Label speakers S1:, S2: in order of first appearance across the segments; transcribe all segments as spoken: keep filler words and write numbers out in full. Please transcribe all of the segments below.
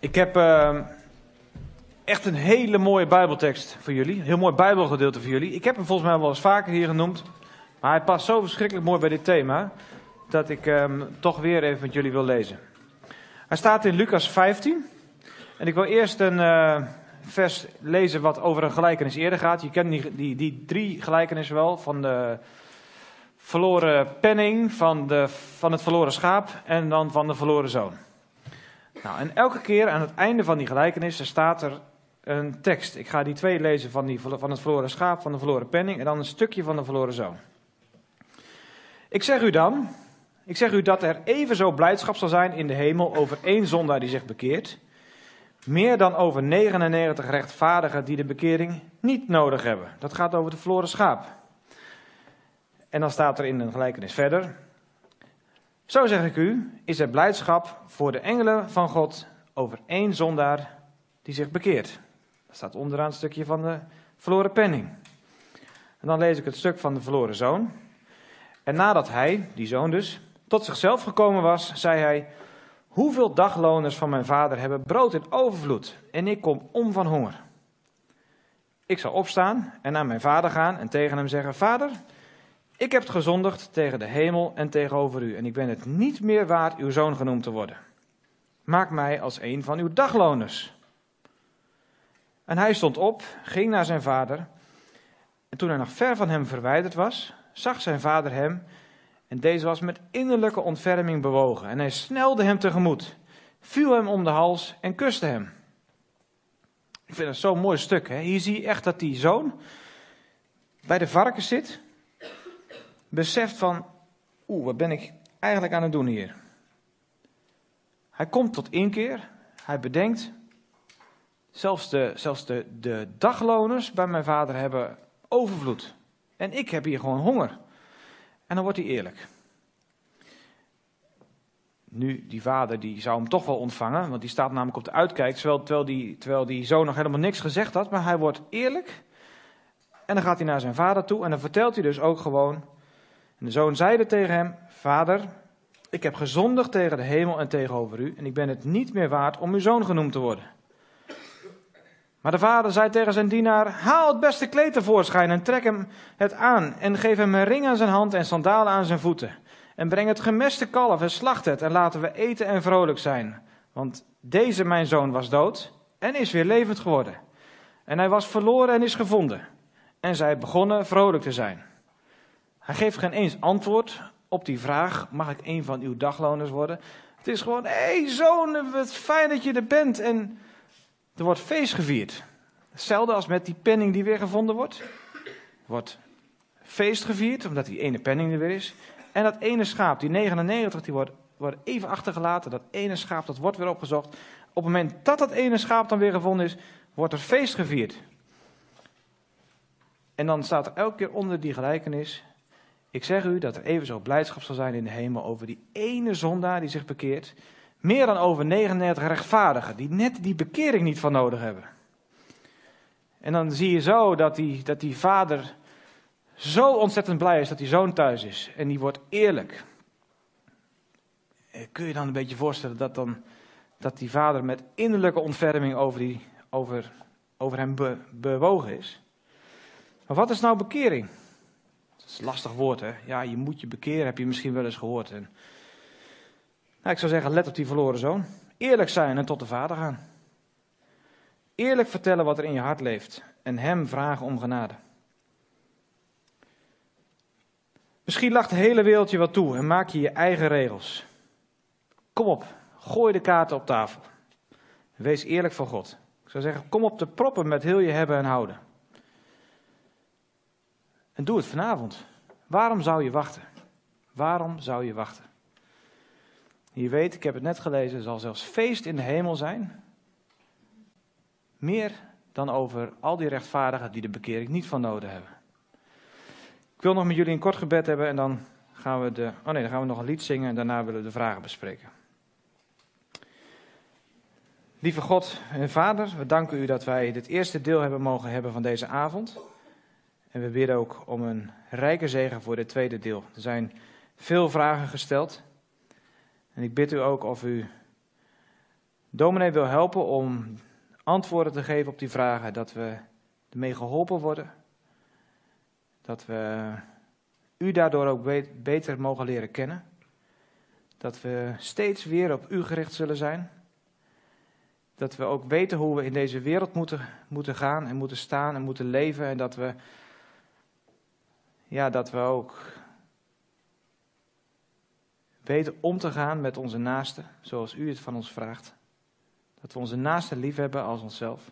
S1: Ik heb uh, echt een hele mooie Bijbeltekst voor jullie. Een heel mooi Bijbelgedeelte voor jullie. Ik heb hem volgens mij wel eens vaker hier genoemd. Maar hij past zo verschrikkelijk mooi bij dit thema. Dat ik hem um, toch weer even met jullie wil lezen. Hij staat in Lucas vijftien. En ik wil eerst een uh, vers lezen wat over een gelijkenis eerder gaat. Je kent die, die, die drie gelijkenissen wel. Van de verloren penning, van, de, van het verloren schaap en dan van de verloren zoon. Nou, en elke keer aan het einde van die gelijkenissen staat er een tekst. Ik ga die twee lezen van, die, van het verloren schaap, van de verloren penning en dan een stukje van de verloren zoon. Ik zeg u dan, ik zeg u dat er evenzo blijdschap zal zijn in de hemel over één zondaar die zich bekeert, meer dan over negenennegentig rechtvaardigen die de bekering niet nodig hebben. Dat gaat over het verloren schaap. En dan staat er in een gelijkenis verder: zo zeg ik u, is er blijdschap voor de engelen van God over één zondaar die zich bekeert. Dat staat onderaan het stukje van de verloren penning. En dan lees ik het stuk van de verloren zoon. En nadat hij, die zoon dus, tot zichzelf gekomen was, zei hij: hoeveel dagloners van mijn vader hebben brood in overvloed en ik kom om van honger. Ik zal opstaan en naar mijn vader gaan en tegen hem zeggen: Vader, ik heb gezondigd tegen de hemel en tegenover u en ik ben het niet meer waard uw zoon genoemd te worden. Maak mij als een van uw dagloners. En hij stond op, ging naar zijn vader. En toen hij nog ver van hem verwijderd was, zag zijn vader hem. En deze was met innerlijke ontferming bewogen. En hij snelde hem tegemoet, viel hem om de hals en kuste hem. Ik vind dat zo'n mooi stuk. Hè? Hier zie je echt dat die zoon bij de varkens zit. Beseft van, oeh, wat ben ik eigenlijk aan het doen hier? Hij komt tot inkeer. Hij bedenkt, zelfs de, zelfs de, de dagloners bij mijn vader hebben overvloed. En ik heb hier gewoon honger. En dan wordt hij eerlijk. Nu, die vader die zou hem toch wel ontvangen, want die staat namelijk op de uitkijk, terwijl, terwijl, die, terwijl die zoon nog helemaal niks gezegd had. Maar hij wordt eerlijk. En dan gaat hij naar zijn vader toe en dan vertelt hij dus ook gewoon. En de zoon zeide tegen hem: Vader, ik heb gezondigd tegen de hemel en tegenover u en ik ben het niet meer waard om uw zoon genoemd te worden. Maar de vader zei tegen zijn dienaar: haal het beste kleed tevoorschijn en trek hem het aan en geef hem een ring aan zijn hand en sandalen aan zijn voeten. En breng het gemeste kalf en slacht het en laten we eten en vrolijk zijn. Want deze mijn zoon was dood en is weer levend geworden. En hij was verloren en is gevonden. En zij begonnen vrolijk te zijn. Hij geeft geen eens antwoord op die vraag: mag ik een van uw dagloners worden? Het is gewoon: hé hey, zoon, wat fijn dat je er bent. En er wordt feest gevierd. Hetzelfde als met die penning die weer gevonden wordt. Er wordt feest gevierd, omdat die ene penning er weer is. En dat ene schaap, die negenennegentig, die wordt, wordt even achtergelaten. Dat ene schaap, dat wordt weer opgezocht. Op het moment dat dat ene schaap dan weer gevonden is, wordt er feest gevierd. En dan staat er elke keer onder die gelijkenis: ik zeg u dat er evenzo blijdschap zal zijn in de hemel over die ene zondaar die zich bekeert, meer dan over negenennegentig rechtvaardigen die net die bekering niet van nodig hebben. En dan zie je zo dat die, dat die vader zo ontzettend blij is dat die zoon thuis is. En die wordt eerlijk. Kun je dan een beetje voorstellen dat, dan, dat die vader met innerlijke ontferming over, die, over, over hem be, bewogen is? Maar wat is nou bekering? Dat is een lastig woord, hè? Ja, je moet je bekeren, heb je misschien wel eens gehoord. En, nou, ik zou zeggen, let op die verloren zoon. Eerlijk zijn en tot de vader gaan. Eerlijk vertellen wat er in je hart leeft. En hem vragen om genade. Misschien lacht de hele wereld je wat toe en maak je je eigen regels. Kom op, gooi de kaarten op tafel. Wees eerlijk voor God. Ik zou zeggen, kom op de proppen met heel je hebben en houden. En doe het vanavond. Waarom zou je wachten? Waarom zou je wachten? Je weet, ik heb het net gelezen, er zal zelfs feest in de hemel zijn. Meer dan over al die rechtvaardigen die de bekering niet van nodig hebben. Ik wil nog met jullie een kort gebed hebben en dan gaan we, de, oh nee, dan gaan we nog een lied zingen en daarna willen we de vragen bespreken. Lieve God en Vader, we danken u dat wij dit eerste deel hebben mogen hebben van deze avond. En we bidden ook om een rijke zegen voor dit tweede deel. Er zijn veel vragen gesteld. En ik bid u ook of u Dominee wil helpen om antwoorden te geven op die vragen, dat we ermee geholpen worden. Dat we u daardoor ook beter mogen leren kennen. Dat we steeds weer op u gericht zullen zijn. Dat we ook weten hoe we in deze wereld moeten, moeten gaan en moeten staan en moeten leven. En dat we, ja, dat we ook weten om te gaan met onze naasten, zoals u het van ons vraagt. Dat we onze naasten lief hebben als onszelf.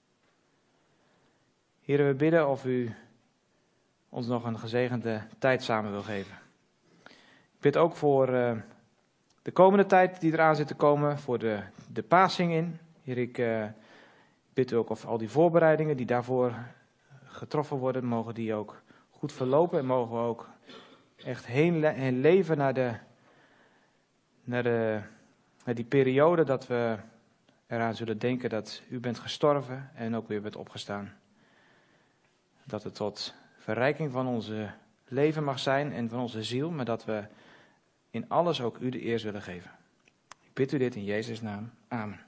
S1: Heer, we bidden of u ons nog een gezegende tijd samen wil geven. Ik bid ook voor uh, de komende tijd die eraan zit te komen, voor de, de Paasing in. Heer, ik uh, bid u ook of al die voorbereidingen die daarvoor getroffen worden, mogen die ook goed verlopen. En mogen we ook echt heen, le- heen leven naar, de, naar, de, naar die periode dat we eraan zullen denken dat u bent gestorven en ook weer bent opgestaan. Dat het tot verrijking van onze leven mag zijn en van onze ziel, maar dat we in alles ook u de eer zullen geven. Ik bid u dit in Jezus' naam. Amen.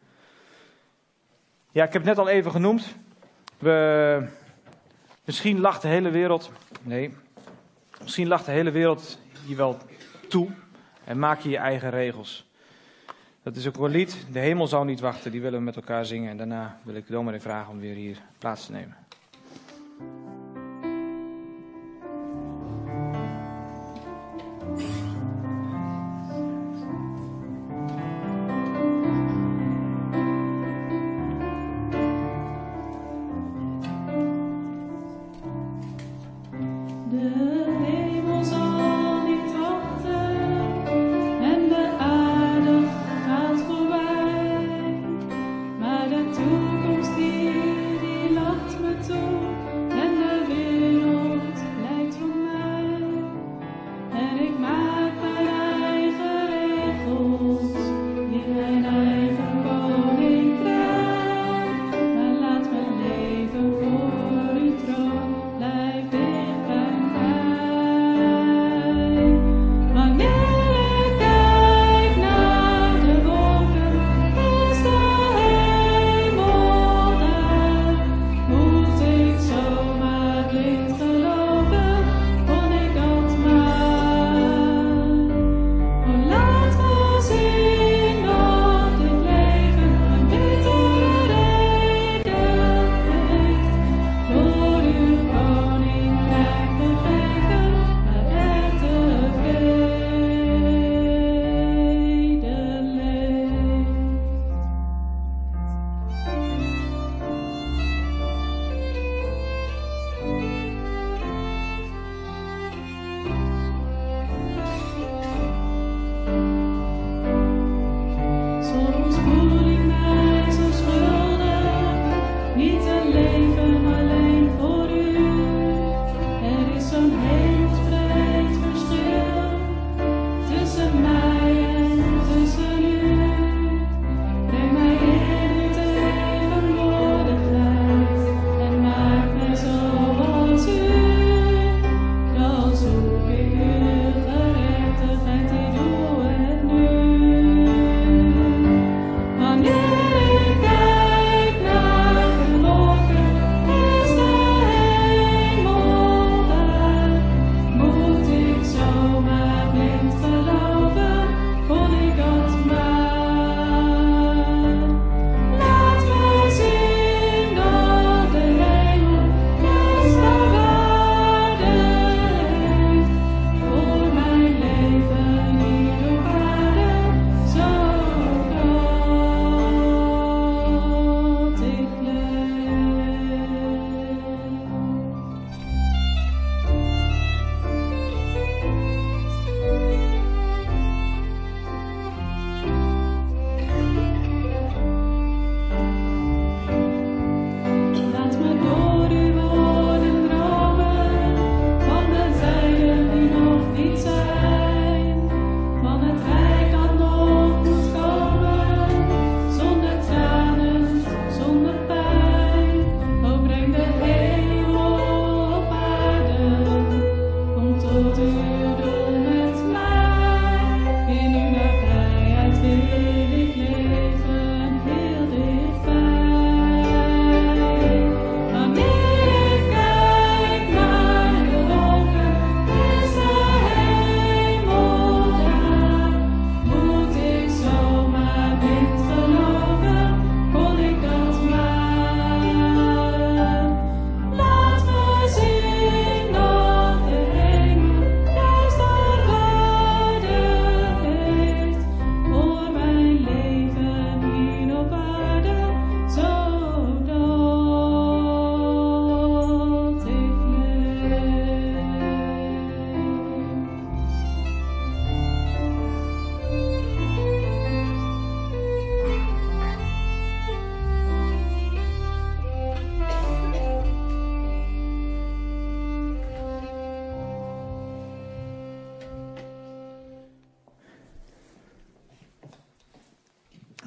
S1: Ja, ik heb het net al even genoemd. We, misschien lacht de hele wereld, nee, misschien lacht de hele wereld je wel toe en maak je je eigen regels. Dat is ook een lied, de hemel zou niet wachten, die willen we met elkaar zingen. En daarna wil ik de dominee vragen om weer hier plaats te nemen.
S2: Toekomst die, die lacht me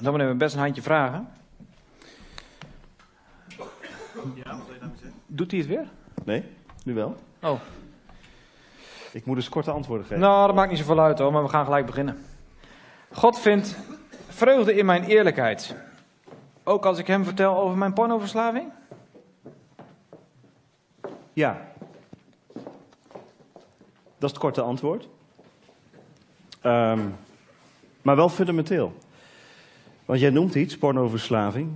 S1: Dan moeten we best een handje vragen.
S2: Ja, wat wil je nou zeggen?
S1: Doet hij het weer?
S2: Nee, nu wel.
S1: Oh.
S2: Ik moet dus korte antwoorden geven.
S1: Nou, dat maakt niet zoveel uit hoor, maar we gaan gelijk beginnen. God vindt vreugde in mijn eerlijkheid. Ook als ik hem vertel over mijn pornoverslaving?
S2: Ja. Dat is het korte antwoord. Um, maar wel fundamenteel. Want jij noemt iets, pornoverslaving.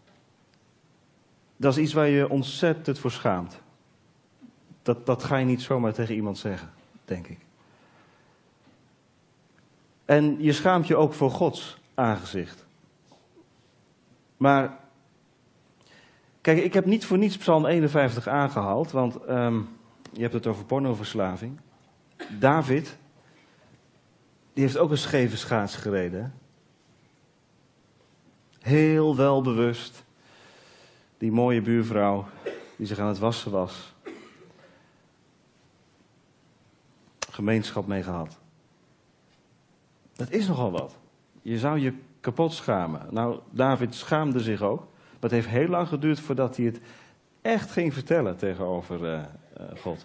S2: Dat is iets waar je ontzettend voor schaamt. Dat, dat ga je niet zomaar tegen iemand zeggen, denk ik. En je schaamt je ook voor Gods aangezicht. Maar, kijk, ik heb niet voor niets Psalm eenenvijftig aangehaald, want um, je hebt het over pornoverslaving. David, die heeft ook een scheve schaats gereden. Heel welbewust. Die mooie buurvrouw die zich aan het wassen was. Gemeenschap mee gehad. Dat is nogal wat. Je zou je kapot schamen. Nou, David schaamde zich ook. Maar het heeft heel lang geduurd voordat hij het echt ging vertellen tegenover uh, uh, God.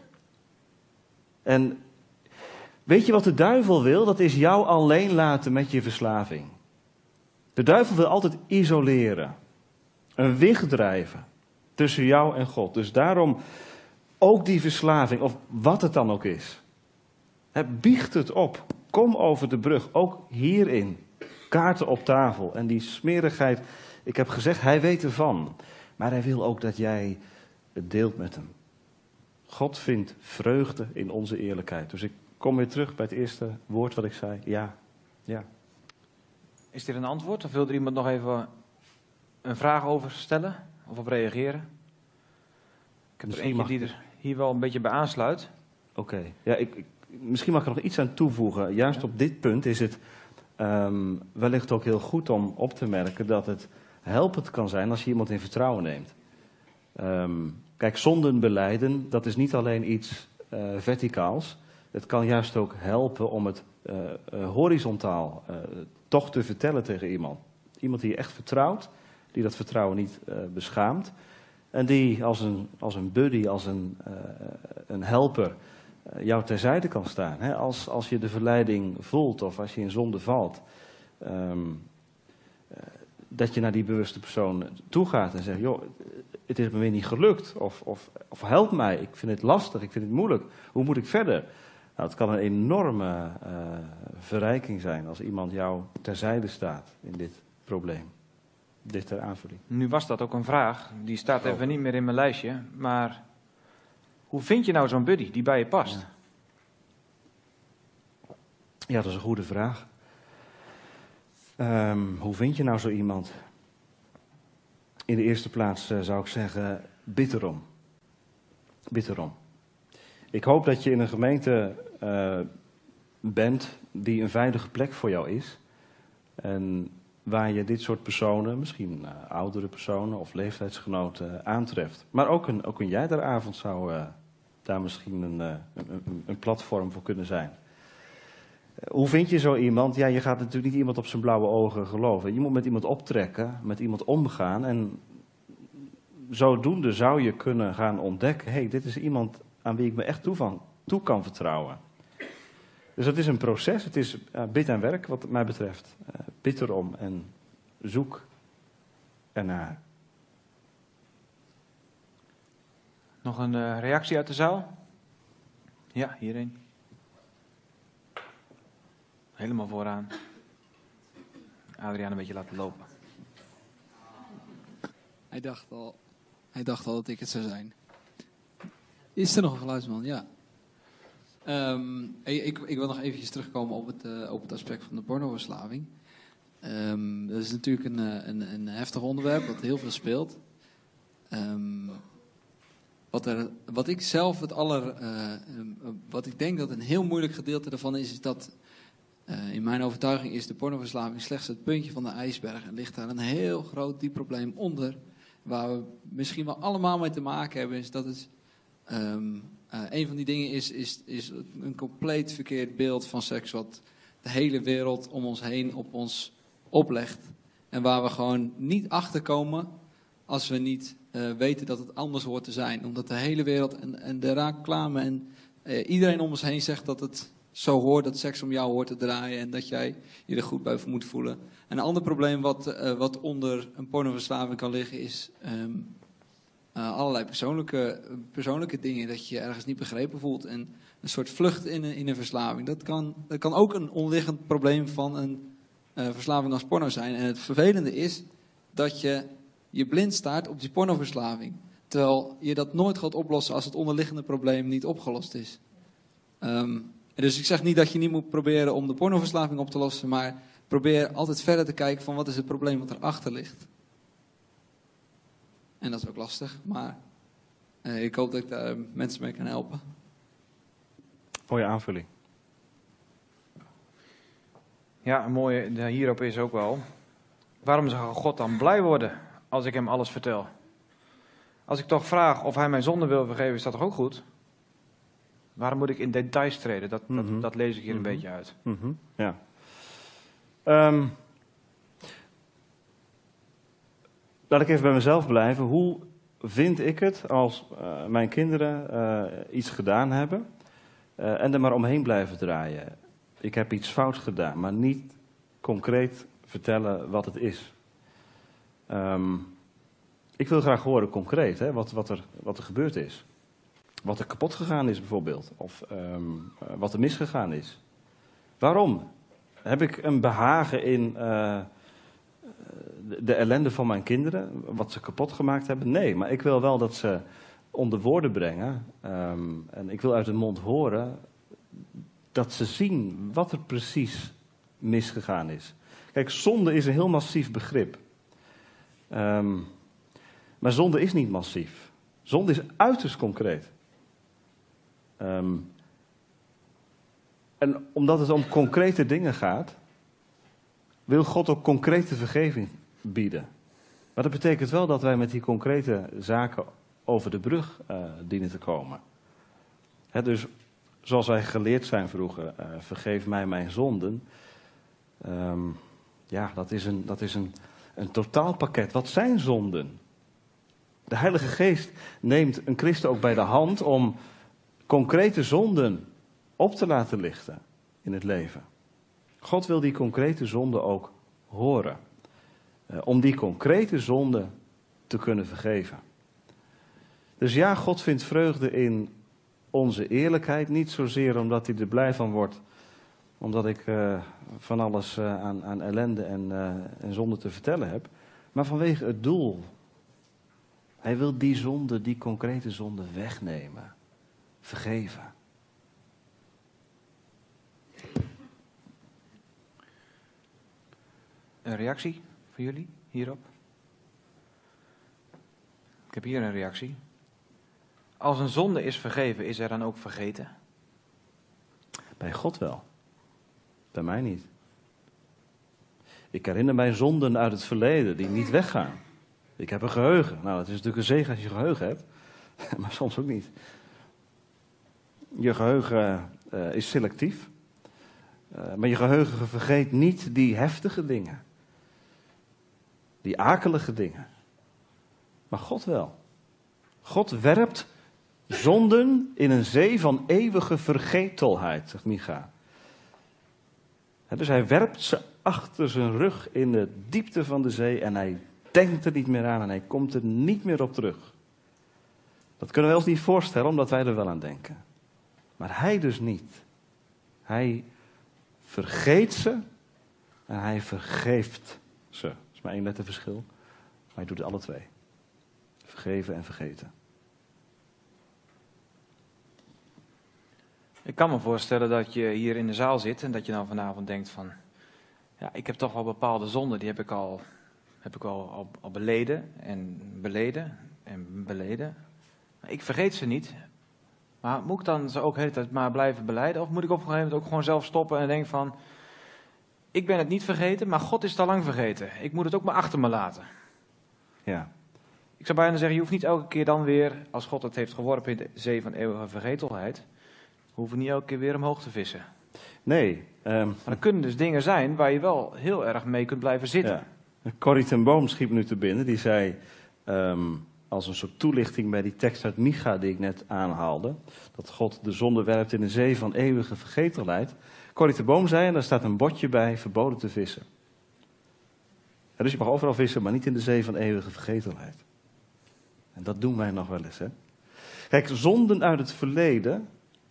S2: En weet je wat de duivel wil? Dat is jou alleen laten met je verslaving. De duivel wil altijd isoleren. Een wicht drijven tussen jou en God. Dus daarom ook die verslaving, of wat het dan ook is. He, biecht het op. Kom over de brug, ook hierin. Kaarten op tafel. En die smerigheid, ik heb gezegd, hij weet ervan. Maar hij wil ook dat jij het deelt met hem. God vindt vreugde in onze eerlijkheid. Dus ik kom weer terug bij het eerste woord wat ik zei. Ja, ja.
S1: Is dit een antwoord? Of wil er iemand nog even een vraag over stellen? Of op reageren? Ik heb er
S2: Misschien
S1: eentje
S2: mag...
S1: die er hier wel een beetje bij aansluit.
S2: Oké. Okay. Ja, ik, ik, misschien mag ik er nog iets aan toevoegen. Juist ja. Op dit punt is het um, wellicht ook heel goed om op te merken dat het helpend kan zijn als je iemand in vertrouwen neemt. Um, kijk, zonden belijden, dat is niet alleen iets uh, verticaals. Het kan juist ook helpen om het uh, uh, horizontaal uh, toch te vertellen tegen iemand. Iemand die je echt vertrouwt, die dat vertrouwen niet uh, beschaamt. En die als een, als een buddy, als een, uh, een helper uh, jou terzijde kan staan. Hè? Als, als je de verleiding voelt of als je in zonde valt. Um, uh, dat je naar die bewuste persoon toe gaat en zegt, joh, het is me weer niet gelukt. Of, of, of help mij, ik vind het lastig, ik vind het moeilijk. Hoe moet ik verder? Nou, het kan een enorme uh, verrijking zijn als iemand jou terzijde staat in dit probleem. Dit ter aanvulling.
S1: Nu was dat ook een vraag, die staat even niet meer in mijn lijstje. Maar hoe vind je nou zo'n buddy die bij je past?
S2: Ja, ja dat is een goede vraag. Um, hoe vind je nou zo iemand? In de eerste plaats uh, zou ik zeggen, bid erom. Bid erom. Ik hoop dat je in een gemeente uh, bent die een veilige plek voor jou is. En waar je dit soort personen, misschien uh, oudere personen of leeftijdsgenoten uh, aantreft. Maar ook een, ook een jijderavond zou uh, daar misschien een, uh, een, een platform voor kunnen zijn. Uh, hoe vind je zo iemand? Ja, je gaat natuurlijk niet iemand op zijn blauwe ogen geloven. Je moet met iemand optrekken, met iemand omgaan. En zodoende zou je kunnen gaan ontdekken, hé, hey, dit is iemand aan wie ik me echt toe, van, toe kan vertrouwen. Dus het is een proces, het is uh, bid en werk wat mij betreft. Uh, bid erom en zoek ernaar.
S1: Nog een uh, reactie uit de zaal? Ja, hierin. Helemaal vooraan. Adriaan een beetje laten lopen.
S3: Hij dacht al, hij dacht al dat ik het zou zijn. Is er nog een geluidsman? Ja. Um, ik, ik wil nog eventjes terugkomen op het, uh, op het aspect van de pornoverslaving. Um, dat is natuurlijk een, een, een heftig onderwerp wat heel veel speelt. Um, wat, er, wat ik zelf het aller, uh, um, wat ik denk dat een heel moeilijk gedeelte daarvan is, is dat uh, in mijn overtuiging is de pornoverslaving slechts het puntje van de ijsberg. Er ligt daar een heel groot diep probleem onder, waar we misschien wel allemaal mee te maken hebben, is dat het Um, uh, een van die dingen is, is, is een compleet verkeerd beeld van seks wat de hele wereld om ons heen op ons oplegt. En waar we gewoon niet achter komen als we niet uh, weten dat het anders hoort te zijn. Omdat de hele wereld en, en de reclame en uh, iedereen om ons heen zegt dat het zo hoort, dat seks om jou hoort te draaien en dat jij je er goed bij moet voelen. Een ander probleem wat, uh, wat onder een pornoverslaving kan liggen is um, uh, allerlei persoonlijke, persoonlijke dingen. Dat je je ergens niet begrepen voelt en een soort vlucht in een, in een verslaving. Dat kan, dat kan ook een onderliggend probleem van een uh, verslaving als porno zijn. En het vervelende is dat je je blind staart op die pornoverslaving. Terwijl je dat nooit gaat oplossen als het onderliggende probleem niet opgelost is. Um, dus ik zeg niet dat je niet moet proberen om de pornoverslaving op te lossen, maar probeer altijd verder te kijken van wat is het probleem wat erachter ligt. En dat is ook lastig, maar uh, ik hoop dat ik daar mensen mee kan helpen.
S2: Mooie aanvulling.
S1: Ja, een mooie hierop is ook wel, waarom zou God dan blij worden als ik hem alles vertel? Als ik toch vraag of hij mijn zonde wil vergeven, is dat toch ook goed? Waarom moet ik in details treden? Dat,
S2: Mm-hmm.
S1: dat, dat lees ik hier
S2: Mm-hmm.
S1: een beetje uit.
S2: Mm-hmm. Ja. Um, laat ik even bij mezelf blijven. Hoe vind ik het als uh, mijn kinderen uh, iets gedaan hebben uh, en er maar omheen blijven draaien? Ik heb iets fout gedaan, maar niet concreet vertellen wat het is. Um, ik wil graag horen concreet, hè, wat, wat, er, wat er gebeurd is. Wat er kapot gegaan is bijvoorbeeld. Of um, wat er misgegaan is. Waarom? Heb ik een behagen in uh, de, de ellende van mijn kinderen? Wat ze kapot gemaakt hebben? Nee, maar ik wil wel dat ze onder woorden brengen. Um, en ik wil uit hun mond horen dat ze zien wat er precies misgegaan is. Kijk, zonde is een heel massief begrip. Um, maar zonde is niet massief. Zonde is uiterst concreet. Um, en omdat het om concrete dingen gaat, wil God ook concrete vergeving bieden. Maar dat betekent wel dat wij met die concrete zaken over de brug uh, dienen te komen. He, dus zoals wij geleerd zijn vroeger, uh, vergeef mij mijn zonden. Um, ja, dat is, een, dat is een, een totaalpakket. Wat zijn zonden? De Heilige Geest neemt een christen ook bij de hand om concrete zonden op te laten lichten in het leven. God wil die concrete zonden ook horen. Uh, om die concrete zonden te kunnen vergeven. Dus ja, God vindt vreugde in onze eerlijkheid. Niet zozeer omdat hij er blij van wordt. Omdat ik uh, van alles uh, aan, aan ellende en, uh, en zonde te vertellen heb. Maar vanwege het doel. Hij wil die zonde, die concrete zonde wegnemen. Vergeven.
S1: Een reactie voor jullie hierop? Ik heb hier een reactie. Als een zonde is vergeven, is er dan ook vergeten?
S2: Bij God wel. Bij mij niet. Ik herinner mij zonden uit het verleden die niet weggaan. Ik heb een geheugen. Nou, het is natuurlijk een zegen als je geheugen hebt. Maar soms ook niet. Je geheugen uh, is selectief. Uh, maar je geheugen vergeet niet die heftige dingen. Die akelige dingen. Maar God wel. God werpt zonden in een zee van eeuwige vergetelheid, zegt Micha. He, dus hij werpt ze achter zijn rug in de diepte van de zee en hij denkt er niet meer aan en hij komt er niet meer op terug. Dat kunnen wij ons niet voorstellen, omdat wij er wel aan denken. Maar hij dus niet. Hij vergeet ze en hij vergeeft ze. Dat is maar één letterverschil, maar hij doet het alle twee. Vergeven en vergeten.
S1: Ik kan me voorstellen dat je hier in de zaal zit en dat je dan vanavond denkt van... Ja, ik heb toch wel bepaalde zonden, die heb ik al, heb ik al, al, al beleden en beleden en beleden. Ik vergeet ze niet. Maar moet ik dan ze ook de hele tijd maar blijven belijden? Of moet ik op een gegeven moment ook gewoon zelf stoppen en denken van... Ik ben het niet vergeten, maar God is het al lang vergeten. Ik moet het ook maar achter me laten.
S2: Ja.
S1: Ik zou bijna zeggen, je hoeft niet elke keer dan weer, als God het heeft geworpen in de zee van eeuwige vergetelheid, hoeven niet elke keer weer omhoog te vissen.
S2: Nee. Um,
S1: Maar er kunnen dus dingen zijn waar je wel heel erg mee kunt blijven zitten.
S2: Ja, Corrie ten Boom schiep nu te binnen. Die zei, um, als een soort toelichting bij die tekst uit Micha die ik net aanhaalde, dat God de zonde werpt in een zee van eeuwige vergetelheid. Corrie ten Boom zei, en daar staat een bordje bij, verboden te vissen. Ja, dus je mag overal vissen, maar niet in de zee van eeuwige vergetelheid. En dat doen wij nog wel eens, hè. Kijk, zonden uit het verleden,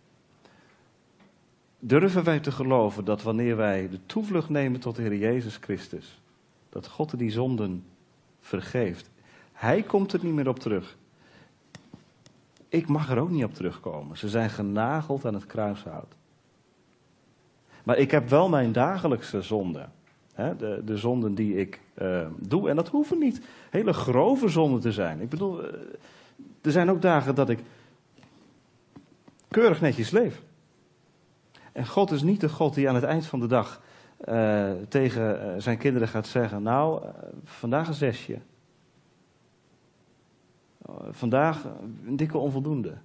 S2: durven wij te geloven dat wanneer wij de toevlucht nemen tot de Heer Jezus Christus, dat God die zonden vergeeft. Hij komt er niet meer op terug. Ik mag er ook niet op terugkomen. Ze zijn genageld aan het kruishout. Maar ik heb wel mijn dagelijkse zonden. Hè, de, de zonden die ik uh, doe. En dat hoeven niet hele grove zonden te zijn. Ik bedoel, uh, er zijn ook dagen dat ik keurig netjes leef. En God is niet de God die aan het eind van de dag uh, tegen uh, zijn kinderen gaat zeggen, nou, uh, vandaag een zesje. Uh, vandaag een dikke onvoldoende.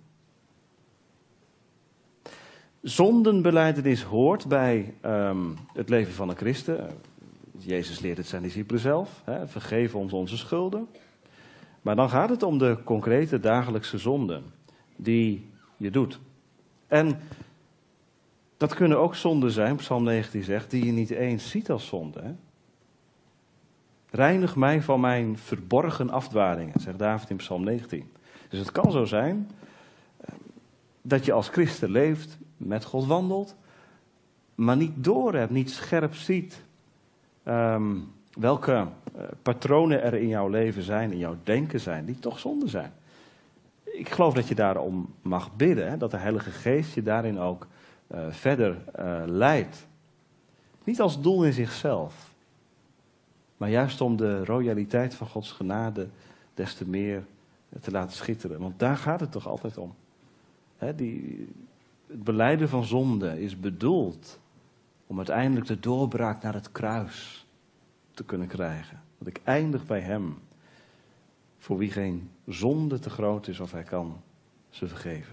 S2: Zondenbelijdenis hoort bij um, het leven van een christen. Jezus leert het zijn discipelen zelf. Hè, vergeef ons onze schulden. Maar dan gaat het om de concrete dagelijkse zonden die je doet. En dat kunnen ook zonden zijn, Psalm negentien zegt, die je niet eens ziet als zonde. Hè? Reinig mij van mijn verborgen afdwalingen, zegt David in Psalm negentien. Dus het kan zo zijn dat je als christen leeft, met God wandelt, maar niet doorhebt, niet scherp ziet um, welke uh, patronen er in jouw leven zijn, in jouw denken zijn, die toch zonde zijn. Ik geloof dat je daarom mag bidden, hè, dat de Heilige Geest je daarin ook uh, verder uh, leidt. Niet als doel in zichzelf, maar juist om de royaliteit van Gods genade des te meer te laten schitteren. Want daar gaat het toch altijd om. He, die, het belijden van zonde is bedoeld om uiteindelijk de doorbraak naar het kruis te kunnen krijgen. Dat ik eindig bij hem, voor wie geen zonde te groot is of hij kan ze vergeven.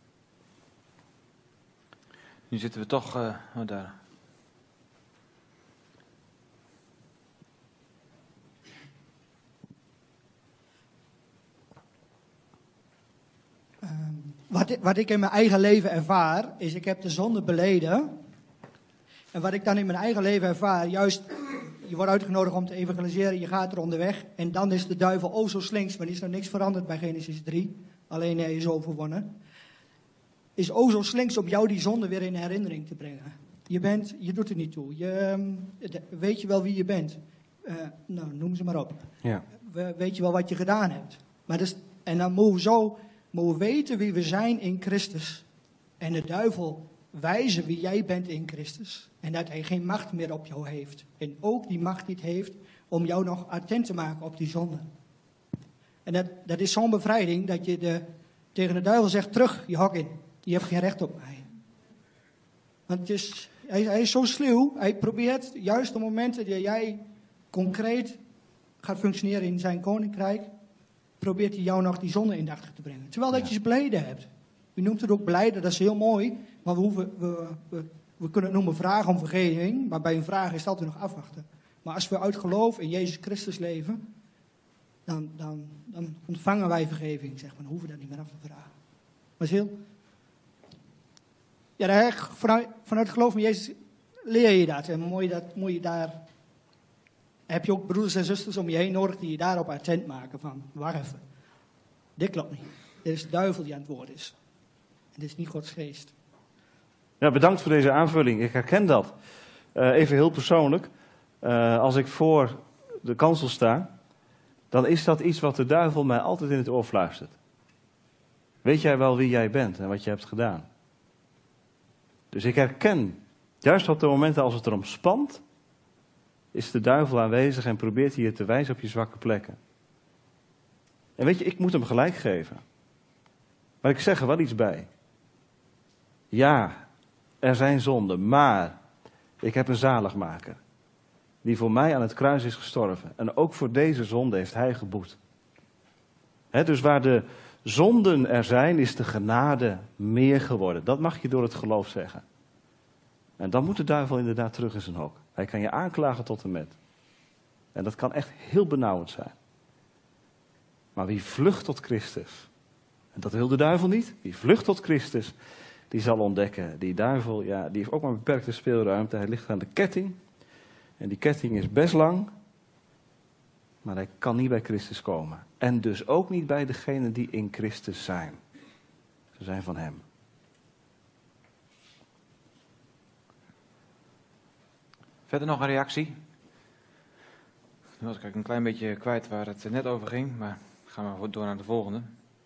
S1: Nu zitten we toch uh, oh daar.
S4: Um, wat, wat ik in mijn eigen leven ervaar, is ik heb de zonde beleden. En wat ik dan in mijn eigen leven ervaar, juist, je wordt uitgenodigd om te evangeliseren, je gaat er onderweg. En dan is de duivel oh zo slinks, maar er is nog niks veranderd bij Genesis drie. Alleen hij is overwonnen. Is oh zo slinks om jou die zonde weer in herinnering te brengen. Je bent, je doet er niet toe. Je, weet je wel wie je bent? Uh, nou, noem ze maar op.
S2: Ja.
S4: Weet je wel wat je gedaan hebt? Maar dus, en dan moeten we zo moeten we weten wie we zijn in Christus. En de duivel wijzen wie jij bent in Christus. En dat hij geen macht meer op jou heeft. En ook die macht niet heeft om jou nog attent te maken op die zonde. En dat, dat is zo'n bevrijding dat je de, tegen de duivel zegt, terug je hok in. Je hebt geen recht op mij. Want het is, hij, hij is zo sluw. Hij probeert juist de momenten dat jij concreet gaat functioneren in zijn koninkrijk, probeert hij jou nog die zonde in de te brengen. Terwijl dat je ze beleden hebt. U noemt het ook belijden, dat is heel mooi. Maar we, hoeven, we, we, we kunnen het noemen vragen om vergeving. Maar bij een vraag is het altijd nog afwachten. Maar als we uit geloof in Jezus Christus leven, dan, dan, dan ontvangen wij vergeving. Zeg maar. Dan hoeven we dat niet meer af te vragen. Maar heel. Ja, vanuit, vanuit geloof in Jezus leer je dat. En mooi dat, moet je daar. Heb je ook broeders en zusters om je heen nodig die je daarop attent maken van, wacht even, dit klopt niet. Dit is de duivel die aan het woord is. En dit is niet Gods geest.
S2: Ja, bedankt voor deze aanvulling. Ik herken dat. Uh, even heel persoonlijk. Uh, als ik voor de kansel sta, dan is dat iets wat de duivel mij altijd in het oor fluistert. Weet jij wel wie jij bent en wat je hebt gedaan? Dus ik herken, juist op de momenten als het erom spant, is de duivel aanwezig en probeert hij je te wijzen op je zwakke plekken. En weet je, ik moet hem gelijk geven. Maar ik zeg er wel iets bij. Ja, er zijn zonden, maar ik heb een zaligmaker. Die voor mij aan het kruis is gestorven. En ook voor deze zonde heeft hij geboet. He, dus waar de zonden er zijn, is de genade meer geworden. Dat mag je door het geloof zeggen. En dan moet de duivel inderdaad terug in zijn hok. Hij kan je aanklagen tot en met. En dat kan echt heel benauwend zijn. Maar wie vlucht tot Christus, en dat wil de duivel niet, wie vlucht tot Christus, die zal ontdekken, die duivel, ja, die heeft ook maar een beperkte speelruimte. Hij ligt aan de ketting. En die ketting is best lang, maar hij kan niet bij Christus komen. En dus ook niet bij degenen die in Christus zijn. Ze zijn van hem.
S1: Verder nog een reactie? Nu was ik een klein beetje kwijt waar het net over ging, maar gaan we door naar de volgende.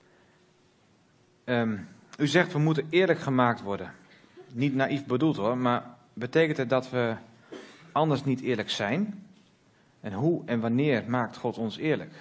S1: Um, u zegt we moeten eerlijk gemaakt worden. Niet naïef bedoeld hoor, maar betekent het dat we anders niet eerlijk zijn? En hoe en wanneer maakt God ons eerlijk?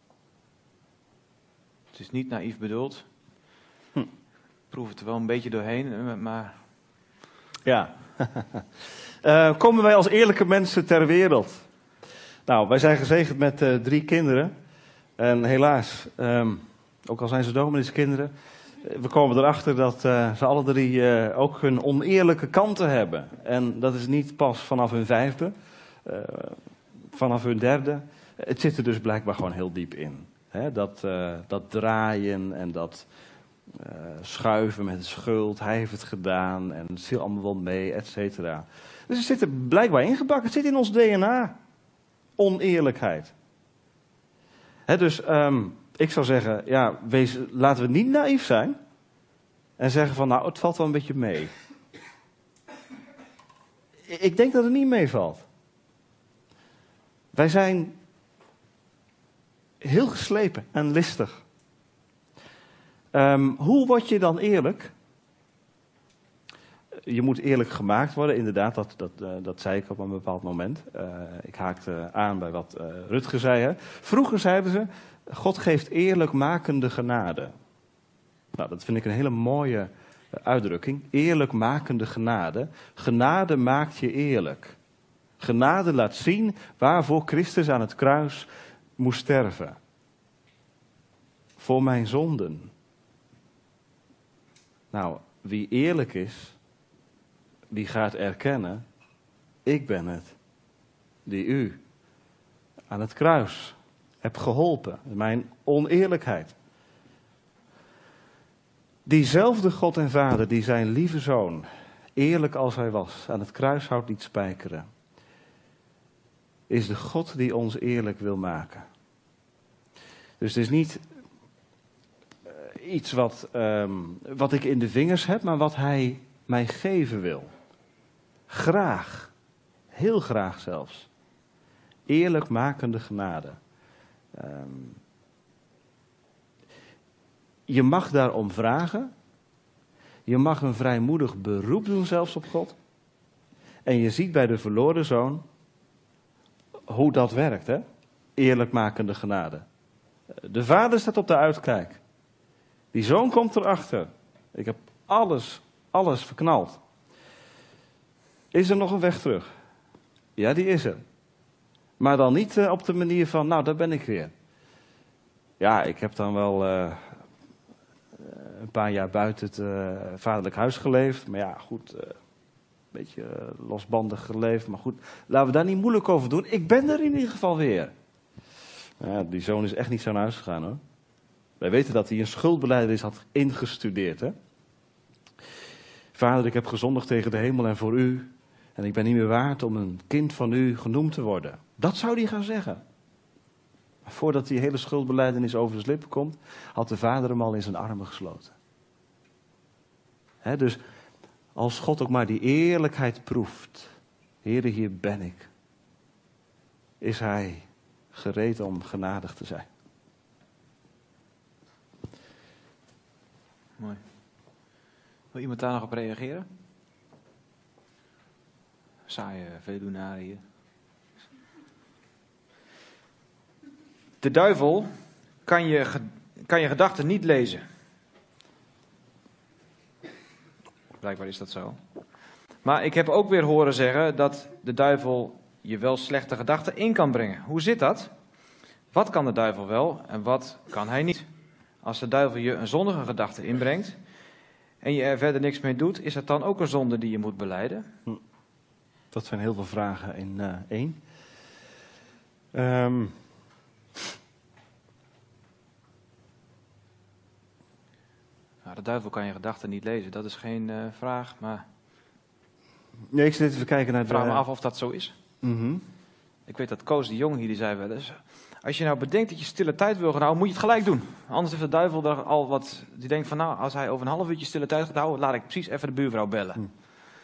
S1: Het is niet naïef bedoeld. Hm. Ik proef het er wel een beetje doorheen, maar...
S2: Ja. uh, komen wij als eerlijke mensen ter wereld? Nou, wij zijn gezegend met uh, drie kinderen. En helaas, um, ook al zijn ze domineeskinderen, we komen erachter dat uh, ze alle drie uh, ook hun oneerlijke kanten hebben. En dat is niet pas vanaf hun vijfde, uh, vanaf hun derde. Het zit er dus blijkbaar gewoon heel diep in. Hè? Dat, uh, dat draaien en dat uh, schuiven met schuld. Hij heeft het gedaan en het viel allemaal wel mee, et cetera. Dus het zit er blijkbaar ingebakken. Het zit in ons D N A. Oneerlijkheid. Hè, dus um, ik zou zeggen, ja, wees, laten we niet naïef zijn. En zeggen van, nou, het valt wel een beetje mee. Ik denk dat het niet meevalt. Wij zijn heel geslepen en listig. Um, hoe word je dan eerlijk? Je moet eerlijk gemaakt worden, inderdaad, dat, dat, uh, dat zei ik op een bepaald moment. Uh, ik haakte aan bij wat uh, Rutger zei. Hè. Vroeger zeiden ze, God geeft eerlijkmakende genade. Nou, dat vind ik een hele mooie uitdrukking. Eerlijkmakende genade. Genade maakt je eerlijk. Genade laat zien waarvoor Christus aan het kruis moest sterven. Voor mijn zonden. Nou, wie eerlijk is, die gaat erkennen, ik ben het die u aan het kruis heb geholpen. Mijn oneerlijkheid. Diezelfde God en Vader die zijn lieve zoon, eerlijk als hij was, aan het kruishout liet spijkeren, is de God die ons eerlijk wil maken. Dus het is niet uh, iets wat, um, wat ik in de vingers heb, maar wat hij mij geven wil. Graag. Heel graag zelfs. Eerlijkmakende genade. Um, je mag daarom vragen. Je mag een vrijmoedig beroep doen zelfs op God. En je ziet bij de verloren zoon hoe dat werkt, hè? Eerlijkmakende genade. De vader staat op de uitkijk. Die zoon komt erachter. Ik heb alles, alles verknald. Is er nog een weg terug? Ja, die is er. Maar dan niet uh, op de manier van, nou, daar ben ik weer. Ja, ik heb dan wel uh, een paar jaar buiten het uh, vaderlijk huis geleefd. Maar ja, goed, uh, een beetje uh, losbandig geleefd. Maar goed, laten we daar niet moeilijk over doen. Ik ben er in ieder geval weer. Ja, die zoon is echt niet zo naar huis gegaan, hoor. Wij weten dat hij een schuldbelijdenis had ingestudeerd, hè. Vader, ik heb gezondigd tegen de hemel en voor u. En ik ben niet meer waard om een kind van u genoemd te worden. Dat zou hij gaan zeggen. Maar voordat die hele schuldbelijdenis over zijn lippen komt, had de vader hem al in zijn armen gesloten. He, dus als God ook maar die eerlijkheid proeft. Heere, hier ben ik. Is hij gereed om genadig te zijn.
S1: Mooi. Wil iemand daar nog op reageren? Saaie Veluwnariën. De duivel kan je, kan je gedachten niet lezen. Blijkbaar is dat zo. Maar ik heb ook weer horen zeggen dat de duivel je wel slechte gedachten in kan brengen. Hoe zit dat? Wat kan de duivel wel en wat kan hij niet? Als de duivel je een zondige gedachte inbrengt en je er verder niks mee doet, is dat dan ook een zonde die je moet belijden?
S2: Dat zijn heel veel vragen in uh, één. Um,
S1: Nou, de duivel kan je gedachten niet lezen, dat is geen uh, vraag, maar
S2: nee, ik zit even kijken naar
S1: ik
S2: de...
S1: vraag me af of dat zo is.
S2: Mm-hmm.
S1: Ik weet dat Koos de Jong hier, die zei wel eens, als je nou bedenkt dat je stille tijd wil gaan houden, moet je het gelijk doen. Anders heeft de duivel er al wat, die denkt van nou, als hij over een half uurtje stille tijd gaat houden, laat ik precies even de buurvrouw bellen.
S2: Mm.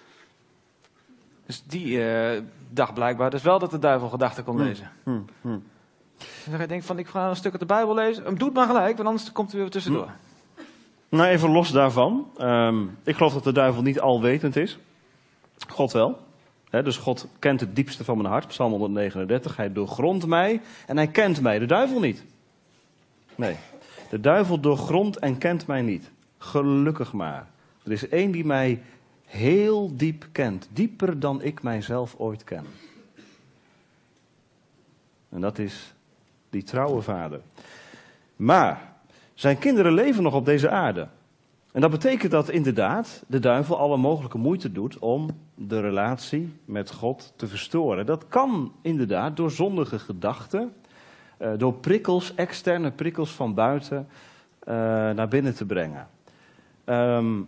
S1: Dus die uh, dacht blijkbaar dus wel dat de duivel gedachten kon
S2: Mm.
S1: lezen.
S2: Mm. Mm.
S1: Dus hij denkt van, ik ga een stuk uit de Bijbel lezen, doe het maar gelijk, want anders komt er weer tussendoor.
S2: Mm. Nou, even los daarvan. Um, ik geloof dat de duivel niet alwetend is. God wel. He, dus God kent het diepste van mijn hart. Psalm honderdnegenendertig. Hij doorgrondt mij en hij kent mij. De duivel niet. Nee. De duivel doorgrondt en kent mij niet. Gelukkig maar. Er is één die mij heel diep kent. Dieper dan ik mijzelf ooit ken. En dat is die trouwe vader. Maar zijn kinderen leven nog op deze aarde. En dat betekent dat inderdaad de duivel alle mogelijke moeite doet om de relatie met God te verstoren. Dat kan inderdaad door zondige gedachten, uh, door prikkels, externe prikkels van buiten uh, naar binnen te brengen. Um,